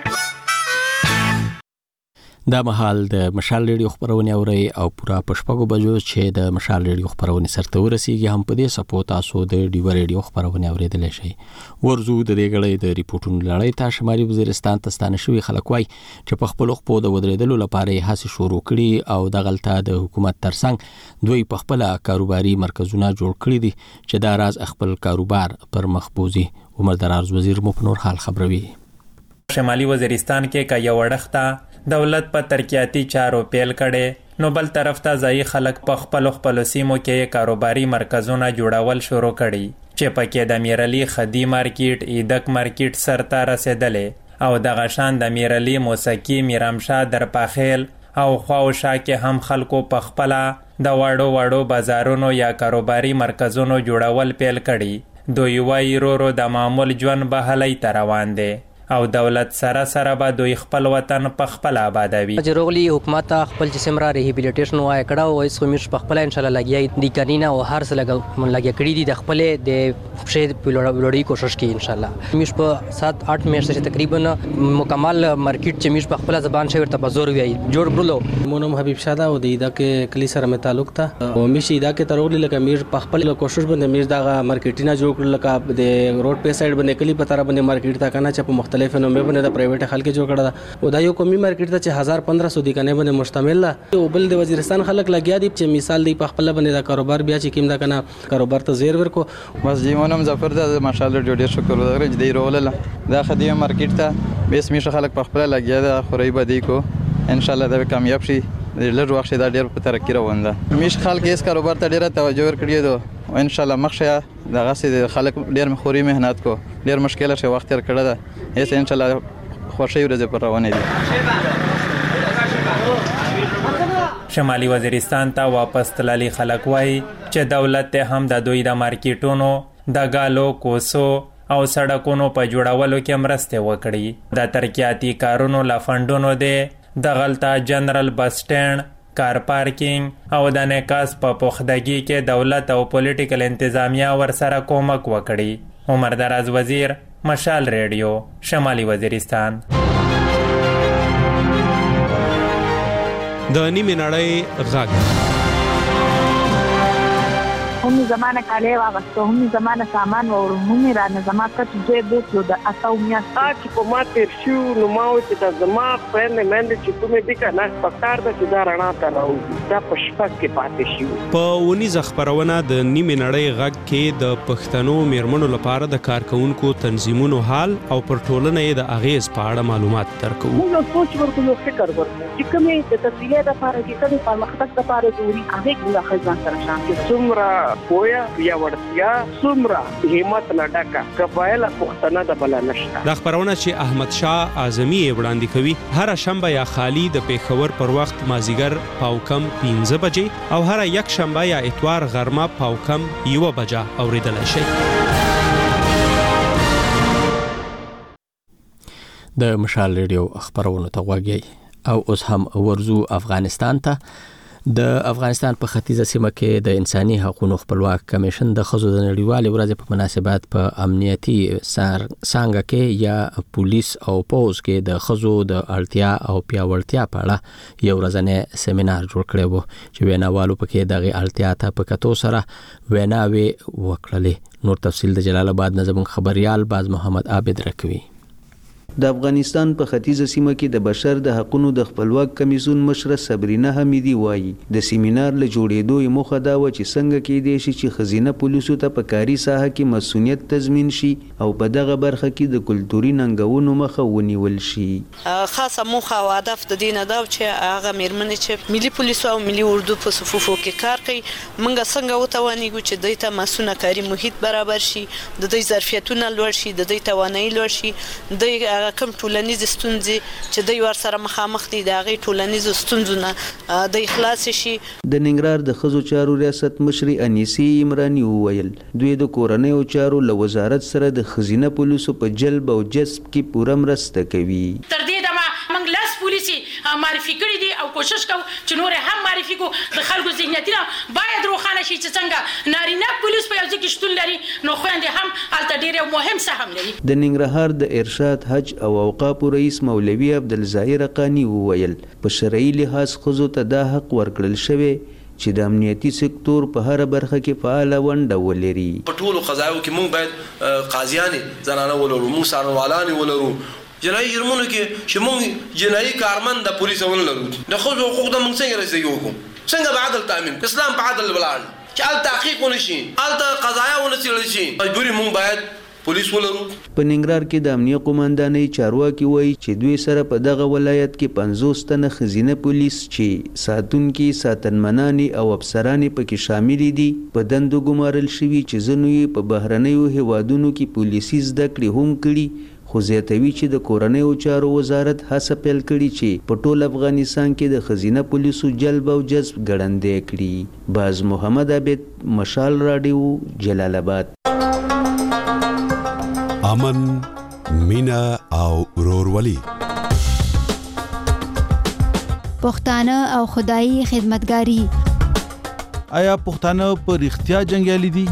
Speaker 1: دا مهال د مشال ریډیو خبرونه اوري او پورا پښپغو بجو چې د مشال ریډیو خبرونه سرته ورسیږي هم په دې سپو تاسو د ډیو ریډیو خبرونه اوریدل شي. ورزو د دې غړې د ریپورتونو لړۍ ته شمالي وزیرستان ته ستانه شوی خلک وای چې په خپل خپل د ودرېدلو لپاره هڅه شروع کړي او د غلطه د حکومت ترڅنګ دوی په خپل کاروباري مرکزونه جوړ کړي دي چې دا راز خپل کاروبار پر مخبوزي. عمر دراز وزیر مو په نور حال خبروي.
Speaker 26: شمالي وزیرستان کې کا یو وړخته دولت په ترقیاتی چارو پیل کړي نو بل طرف ته ځای خلک په خپل خپل سیمو کې کاروباري مرکزونه جوړول شروع کړي چې پکې د میرعلی خدی مارکیټ ایدک مارکیټ سرته رسیدلې او د غشان د میرعلی موسیقي میرامشاه درپاخیل او خواوشا کې هم خلکو په خپل د واړو واړو بازارونو یا کاروباري مرکزونو جوړول پیل کړي. دوی وايي ورو د معمول ژوند به هلي روان دي او دولت سره سره به دوی خپل وطن په خپل آبادوي.
Speaker 27: جروغلی حکومت خپل چې سمرا ریهابیلیټیشن وای کړه او اس خمیش په خپل ان شاء الله لګي دی کنینا او هر څه لګ من لګي کړی دي د خپل د شه پلوړی کوشش کوي ان شاء الله. مش په سات آٹھ میاشتې تقریبا مکمل مارکیټ چې مش په خپل زبان شوی ته بازار وی جوړ کړلو.
Speaker 28: مونږ حبیب شاده او د ایدا کې کلی سره مې تعلق ته او مش ایدا کې تروغلی لکه میر په خپل کوشش باندې میر دا مارکیټینا جوړ کړل لکه د روډ په سایډ باندې کلی په طرف باندې مارکیټ تا کنه چې په مختلف نومې باندې د پرایویټ خلک جوړ کړل دا او دا یو کومي مارکیټ ته چې هزار پندرہ سو دکانې باندې مشتمل ده او بل د وزیرستان خلک لګیا دي چې مثال دی په خپل باندې دا کاروبار بیا چې کیم دا کنه کاروبار ته زیر ورکو.
Speaker 29: بس جیمونم ظفر ده ماشاءالله ډېر شکر درې دی روله دا خدیمه مارکیټ ته بیس میشه خلک په خپل لګیا ده خوري بدی کو ان شاء الله دا کامیاب شي. لږ وخت دا ډېر په ترقی روان ده. میش خلک یې کاروبار ته ډېر توجه ورکړي دي او ان شاء الله مخشه دا غسه خلک ډېر مخوري مهنت کو ډېر مشکل شي وخت تر کړه ده هیڅ ان شاء الله خوشي ورځ پر روانه دي.
Speaker 26: شمالي وزیرستان ته واپس تللي خلک وایي چې دولت هم د دوی د مارکیټونو د غالو کوسو او سړکونو په جوړولو کې مرسته وکړي. د ترقیاتی کارونو لا فندونو دي د غلطه جنرال بس سټینډ کار پارکینګ او د نکاس په پوخدګي کې دولت او پولیټیکل انتظامیه ورسره کومک وکړي. عمر دراز وزیر، مشال ریډیو، شمالي وزیرستان.
Speaker 2: د نیمه نړۍ غږ
Speaker 4: هم زمانه کاله واغسته، هم زمانه سامان و هم را نه زما کټ دې بوتلو د اساو میاسته
Speaker 5: چې په ما تیر شو نو ما و چې د زما فرند مند چې کومه دي کنه پکار د چې دا رڼا ته راوځي دا په شپه کې پاتې شي.
Speaker 2: په ونیزه خبرونه د نیمه نړۍ غږ کې د پښتنو میرمنو لپاره د کارکونکو تنظیمونو حال او پر ټولنه د اغیز په اړه معلومات درکو.
Speaker 5: موږ سوچ ورکو، یو فکر ورکو چې کومه د تفصیلات لپاره کې کومه پرمختګ لپاره ضروري هغه موږ خزان سره شان کې څومره پویا یا ورتیا څومره همت لډاکا قبایل پښتنه د بل نشته.
Speaker 2: د خبرونه چې احمد شاه اعظمي وړاندې کوي هر شنبه یا خالی د پیښور پر وخت مازیګر پاو کم پنځه بجې او هر یک شنبه یا اتوار غرمه پاو کم یو بجه اوریدل شي.
Speaker 1: د مشال ریډیو خبرونه ته غوږی او اوس هم ورزو افغانستان ته. د افغانستان په ختیځه سیمه کې د انساني حقوقو خپلواک کمیشن د خزو د نړیوالې ورځې په مناسبت په امنیتي څانګه کې یا پولیس او پوز کې د خزو د اړتیا او پیاوړتیا په اړه یو ورځنی سیمینار جوړ کړی و چې ویناوالو پکې دغه اړتیا ته په کتو سره ویناوي وکړلې. نور تفصیل د جلال آباد نه زموږ خبريال باز محمد عابد راکوي.
Speaker 7: د افغانستان په ختیځه سیمه کې د بشر د حقوقو د خپلواک کمیسیون مشره صبرینا حمیدی وایي د سیمینار له جوړېدو یې موخه دا و چې څنګه کېدای شي چې خزینه پولیسو ته په کاري ساحه کې مسؤلیت تضمین شي او په دغه برخه کې د کلتوري ننګونو مخه ونیول شي.
Speaker 17: خاصه موخه او هدف د دې نه دا چې هغه میرمنې چې ملي پولیسو او ملي اردو په صفوفو کې کار کوي موږ څنګه وتوانیږو چې دوی ته مسؤونه کاري محیط برابر شي، د دوی ظرفیتونه لوړ شي، د دوی توانایي لوړ شي، دوی کوم ټولنیز ستونزې چې دوی ورسره مخامخ دي د هغې ټولنیزو ستونزو نه د خلاص شي.
Speaker 7: د ننګرهار د ښځو چارو ریاست مشري انیسي عمراني وویل دوی د کورنیو چارو له وزارت سره د ښځینه پولیسو په جلب او جذب کې پوره مرسته کوي.
Speaker 18: تر دې دمه موږ لس پولیسي معرفي کړي دي او کوشش کوو چې نور هم معرفي کو. د خلکو ذهنیتونه باید روښانه شي چې څنګه نارینه پولیس په یو ځای کې شتون لري نو خویندې هم هلته ډېر مهم سهم لري.
Speaker 7: د ننګرهار د ارشاد حج او اوقافو رئیس مولوي عبدالظاهر قانی وویل په شرعي لحاظ ښځو ته دا حق ورکړل شوی چې د امنیتي سکتور په هر برخه کې فعاله ونډه ولري.
Speaker 22: په ټولو قضایو کې موږ باید قاضیانې زنانه ولرو، موږ څارنوالانې ولرو، جنایي جرمونو کې چې موږ جنایي کارمند د پولیسو ولرو. د ښځو حقوق د موږ څنګه رسېږي وکړو، څنګه به عدل تامین، اسلام په عدل ولاړ چې هلته تحقیق ونه شي، هلته قضایا ونه څېړل شي، مجبوري موږ باید پولیس ولرو.
Speaker 7: په ننګرهار کې د امنیه قومندانۍ چارواکي وایي چې دوی سره په دغه ولایت کې پنځوس تنه ښځینه پولیس چې ساتونکي، ساتنمنانې او افسرانې پکې شاملې دي په دندو ګمارل شوي چې ځینو یې په بهرنیو هیوادونو کې پولیسي زده کړې هم کړي. خو زیاتوي چې د کورنیو چارو وزارت هڅه پیل کړي چې په ټول افغانستان کې د ښځینه پولیسو جلب او جذب ګړندی کړي. باز محمد عابد، مشال راډیو، جلال آباد.
Speaker 23: امن، مینا او ورورولي،
Speaker 8: پښتانه او خدایي خدمتګاری.
Speaker 10: آیا پښتانه په رښتیا جنگیالي دي؟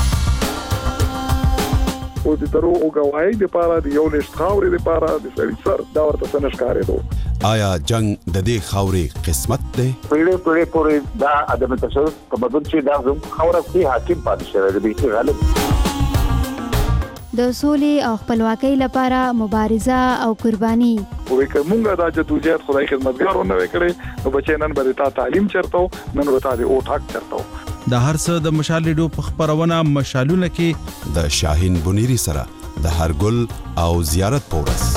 Speaker 15: او د درو او غواړي د پاره د یو لښت خاورې د پاره د سړي سر دا ورته څنګه ښکارېدو.
Speaker 23: آیا جنگ د دې خاورې قسمت دی؟
Speaker 16: پیړې پیړې پورې دا ادم تشدد په بدل چې دا زموږ خاوره کې حاکم پاتې شوی دی، به غالب
Speaker 8: د سولې او خپلواکۍ لپاره مبارزه او قرباني.
Speaker 15: وې کومه دا جدوجہد خدای خدمتګارونه وکړي نو بچي نن به تا تعلیم چرته نن به تا د او ټاک چرته.
Speaker 10: د هر څه د مشال ریډیو په خبرونه مشالونه کې
Speaker 23: د شاهین بنيري سره د هرګل او زیارت پورس.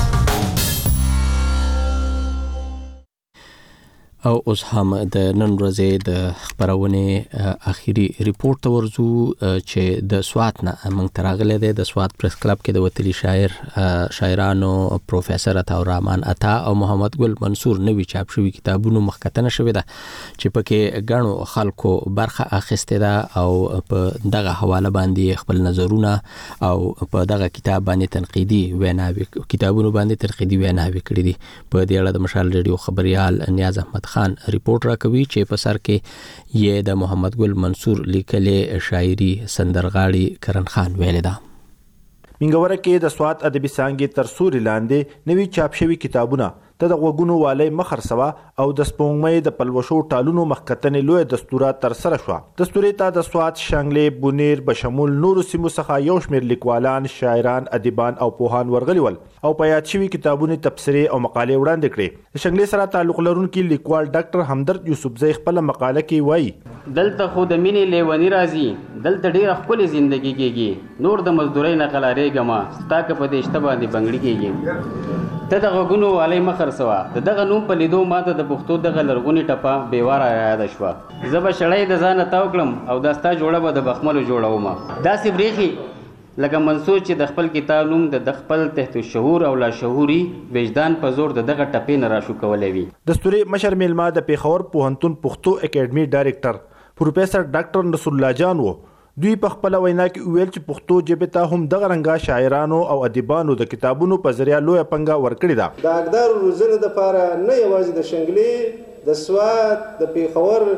Speaker 1: او اوس هم د نن ورځې د خبرونه اخیری ریپورت ورزو چې د سوات نه موږ تراغله ده. د سوات پریس کلب کې د وتلی شاعر شاعرانو پروفیسور عطا الرحمن عطا او محمد ګل منصور نوی چاپ شوی کتابونو مخکتنه شوی ده چې پکې غنو خلکو برخه اخیسته ده او په دغه حواله باندې خپل نظرونه او په دغه کتاب باندې تنقیدي ویناوي کتابونو باندې تنقیدي ویناوي کړی دي. په دې اړه د مشال ریډیو خبريال نیاز احمد احمد خان ریپورت راکوي چې په سر کې یې د محمد ګل منصور لیکلې شاعري سندرغاړي کرن خان ویلې ده.
Speaker 3: منګوره کې د سوات ادبي څانګې تر سوري لاندې نوي چاپ شوي کتابونه ته د غوږونو والی مخر سوا او د سپوږمۍ د پلوشو ټالونو مخکتنې لوی دستوره تر سره شوه. دستورې ته د سوات، شانګلې، بونیر بشمول نورو سیمو څخه یو شمېر لیکوالان، شاعران، ادیبان او پوهان ورغلي ول او په یاد شوي کتابونه تبصرې او مقالې وړاندې کړې. د شانګلې سره تعلق لرونکي لیکوال ډاکټر همدرد یوسفزی خپل مقاله کې وایي
Speaker 6: دلته خو د مینې لیونی راځي، دلته ډېره ښکلې زندګي کېږي، نور د مزدورۍ نه قلاریږم ستا که په دې شته باندې بنګړي کېږي. ته د غوږونو والی مخر سوه د دغه نوم په لیدو ماته د پښتو دغه لرغونې ټپه بېواره یاده شوه. زه به شړی د ځانه تاو کړم او دا ستا جوړه به د بخملو جوړومه. داسې برېښي لکه منصور چې د خپل کتاب نوم د خپل تحت الشعور او لاشعوري وجدان په زور د دغه ټپې نه راشو کولی وي.
Speaker 3: دستوري مشر میلمه د پېښور پوهنتون پښتو اکیډمي ډایرکټر پروفیسر ډاکټر نصر الله جان و. دوی په خپل وینا کې ویل چې پښتو ژبې ته هم دغه رنګه شاعرانو او ادیبانو د کتابونو په ذریعه لویه پنګه ورکړې ده.
Speaker 9: د اقدارو روزنې دپاره نه یوازې د شنګلې، د سوات، د پېښور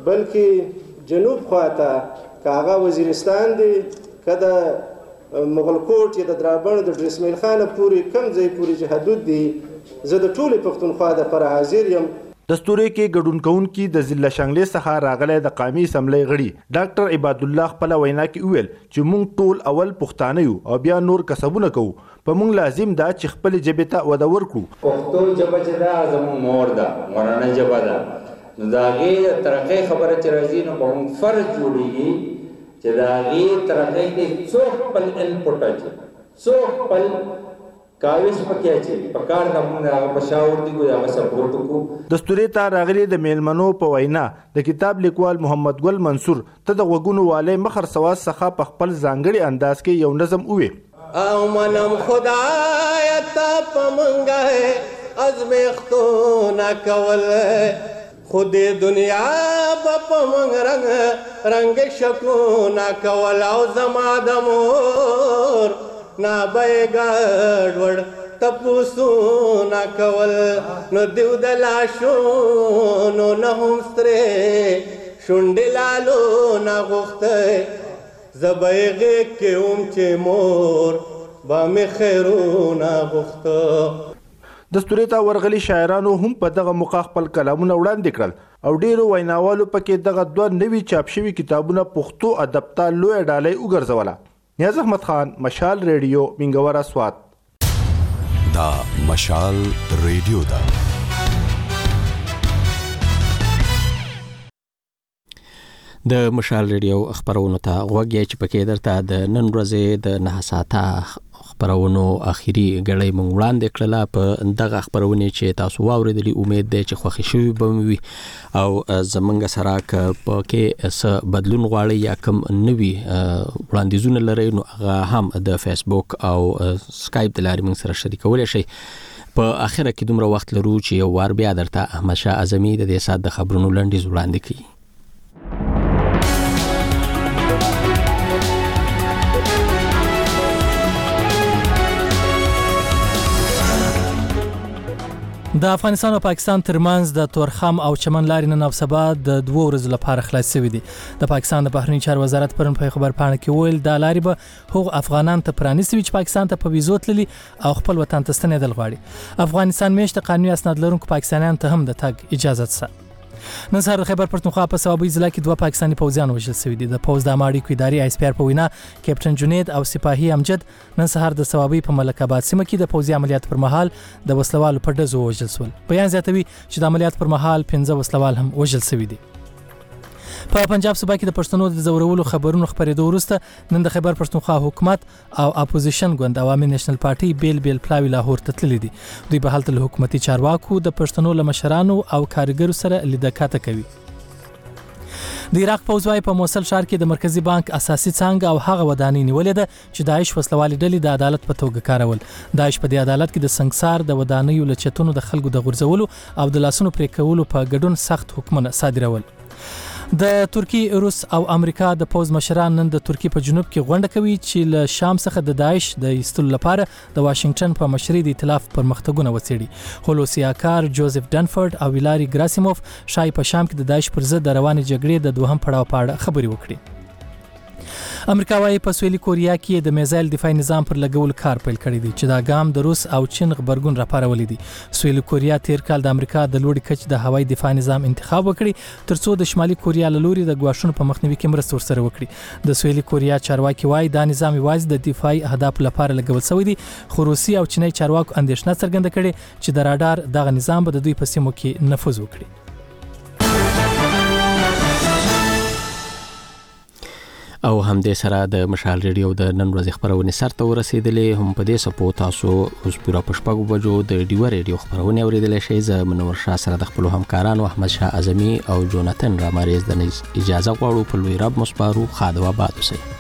Speaker 9: بلکې جنوب خواته که هغه وزیرستان دی، که د مغلکوټ یا د درابڼ د ډریسمیل خانه پورې کم ځای پورې چې حدود دي، زه د ټولې پښتونخوا دپاره حاضر یم.
Speaker 3: دستوري کې ګډون کوونکي د ضلع شانګلې څخه راغلی د قومي اسمبلۍ غړي ډاکټر عباد الله خپل وینا کې وویل چې موږ ټول اول پښتانه یو او بیا نور کسبونه کوو. په موږ لازم ده چې خپل ژبې ته وده ورکړو.
Speaker 11: پښتو ژبه چې ده زموږ مور ده، مورنۍ ژبه ده، نو د هغې ترقۍ خبره چې راځي نو په موږ فرض جوړېږي چې د هغې ترقۍ کې څوک خپل انپوټ اچي، څوک خپل کاوش پکې اچي، په کار د موږ هغه په شاور دي کو هغه سپورټ وکړو.
Speaker 3: دستوري ته راغلي د میلمنو په وینا د کتاب لیکوال محمد ګل منصور ته د غوږونو والی مخر سوا څخه په خپل ځانګړي انداز کې یو نظم ووی
Speaker 12: او منم خدای ته په منګه ازمیختونه کول، خود دنیا په منګ رنګ رنګ شکونه کول او زما د مور نا به ګډوډ تپوسونه کول، نو دیو د لاشونو نه هم سترې شونډې لالو نه غوښته، زه به یې غېږ کې وم چې مور به مې خیرونه غوښته.
Speaker 3: دستوري ته ورغلي شاعرانو هم په دغه موقع خپل کلامونه وړاندې کړل او ډیرو ویناوالو پکې دغه دوه نوي چاپ شوي کتابونه پښتو ادب ته لویه ډالۍ وګرځوله. نیاز احمد خان، مشال ریډیو، منګوره، سوات.
Speaker 23: دا مشال ریډیو دا
Speaker 1: د مشال ریډیو خبرونو ته غوږ یې چې پکې درته د نن ورځې د نه ساعته خبرونو اخیری غړې مونږ وړاندې کړله. په دغه خبرونه چې تاسو واوریدلې امید ده چې خوښی شوي به وي او زمونږ سره په کې څه بدلون غواړي یا کوم نوي وړاندیزونه لري نو هغه هم د فیسبوک او سکایپ د لارې موږ سره شریکولی شئ. په اخره کې دومره وخت لرو چې یو وار بیا درته احمد شاه اعظمي د دې ساعت د خبرونو لنډیز وړاندې کړي.
Speaker 14: د افغانستان او پاکستان ترمنځ د تورخم او چمن لارې نن او سبا د دوه ورځو لپاره خلاص شوې دي. د پاکستان د بهرنی چارو وزارت پرون په خبر پاڼه کې ویل دا لارې به هغو افغانان ته پرانیستي چې پاکستان ته په ویزو تللي او خپل وطن ته ستنېدل غواړي. افغانستان میشته قانوني اسناد لرونکو پاکستانیانو ته هم د تګ اجازه شته. نن سهار د خیبر پښتونخوا په صوابۍ ضلع کې دوه پاکستاني پوځیان وژل شوي دي. د پوځ د عامه اړیکو ادارې آی اس پی آر په وینا کیپټن جنید او سپاهي امجد نن سهار د صوابۍ په ملک آباد سیمه کې د پوځي عملیات پر مهال د وسلوالو په ډزو وژل شول. بیان زیاتوي چې د عملیات پر مهال پنځه وسلوال هم وژل شوي دي. په پنجاب صوبه کې د پښتنو د زورولو خبرونو خبرېدو وروسته نن د خیبر پښتونخوا حکومت او اپوزیشن ګوند عوامي نېشنل پارټي بیل بیل پلاوي لاهور ته تللي دي. دوی به هلته له حکومتي چارواکو د پښتنو له مشرانو او کارګرو سره لیدکاته کوي. د عراق پوځ وايي په موصل ښار کې د مرکزی بانک اساسي څانګه او هغه ودانۍ نیولې ده چې داعش وسلوالي ډلې د عدالت په توګه کارول. داعش په دې عدالت کې د سنگسار د ودانیو له چتونو د خلکو د غورځولو او د لاسونو پرې کولو په ګډون سخت حکمونه صادرول. د ترکی، روس او امریکا د پوز مشران نن د ترکی په جنوب کې غونډه کوي چې له شام څخه د داعش د ایستلو لپاره د واشنگټن په مشرۍ د ائتلاف پرمختګونه وڅېړي. هولوسیاکار جوزف ډنفورد او ویلاری ګراسیموف شای په شام کې د داعش پر ضد د روانې جګړې د دوهم پړاو په اړه خبرې وکړي. امریکا وايي په سویلي کوریا کې د میزایل دفاعي نظام پر لګول کار پیل کړی دی چې دا ګام د روس او چین خبرګون راپارولې دي. سویلي کوریا تیر کال د امریکا د لوړې کچې د هوایي دفاع نظام انتخاب وکړي ترڅو د شمالي کوریا له لوري د ګواښونو په مخنیوي کې مرسته ورسره وکړي. د سویلي کوریا چارواکي وايي دا نظام یوازې د دفاعي اهداف لپاره لګول شوی دی، خو روسي او چیني چارواکو اندېښنه څرګنده کړې چې د راډار دغه نظام به د دوی په سیمو کې نفوذ وکړي.
Speaker 1: او همدې سره د مشال ریډیو د نن ورځې خبرونه سرته ورسېدلې. هم په دې سپو تاسو اوس پورا پښپاګو بجو د ډیو ریډیو خبرونه اوریدلې شي. ز منور شاه سره د خپل همکارانو احمد شاه اعظمي او جوناتن رامریز د اجازه غواړو په لوی رب مصبارو خادوا باد اوسئ.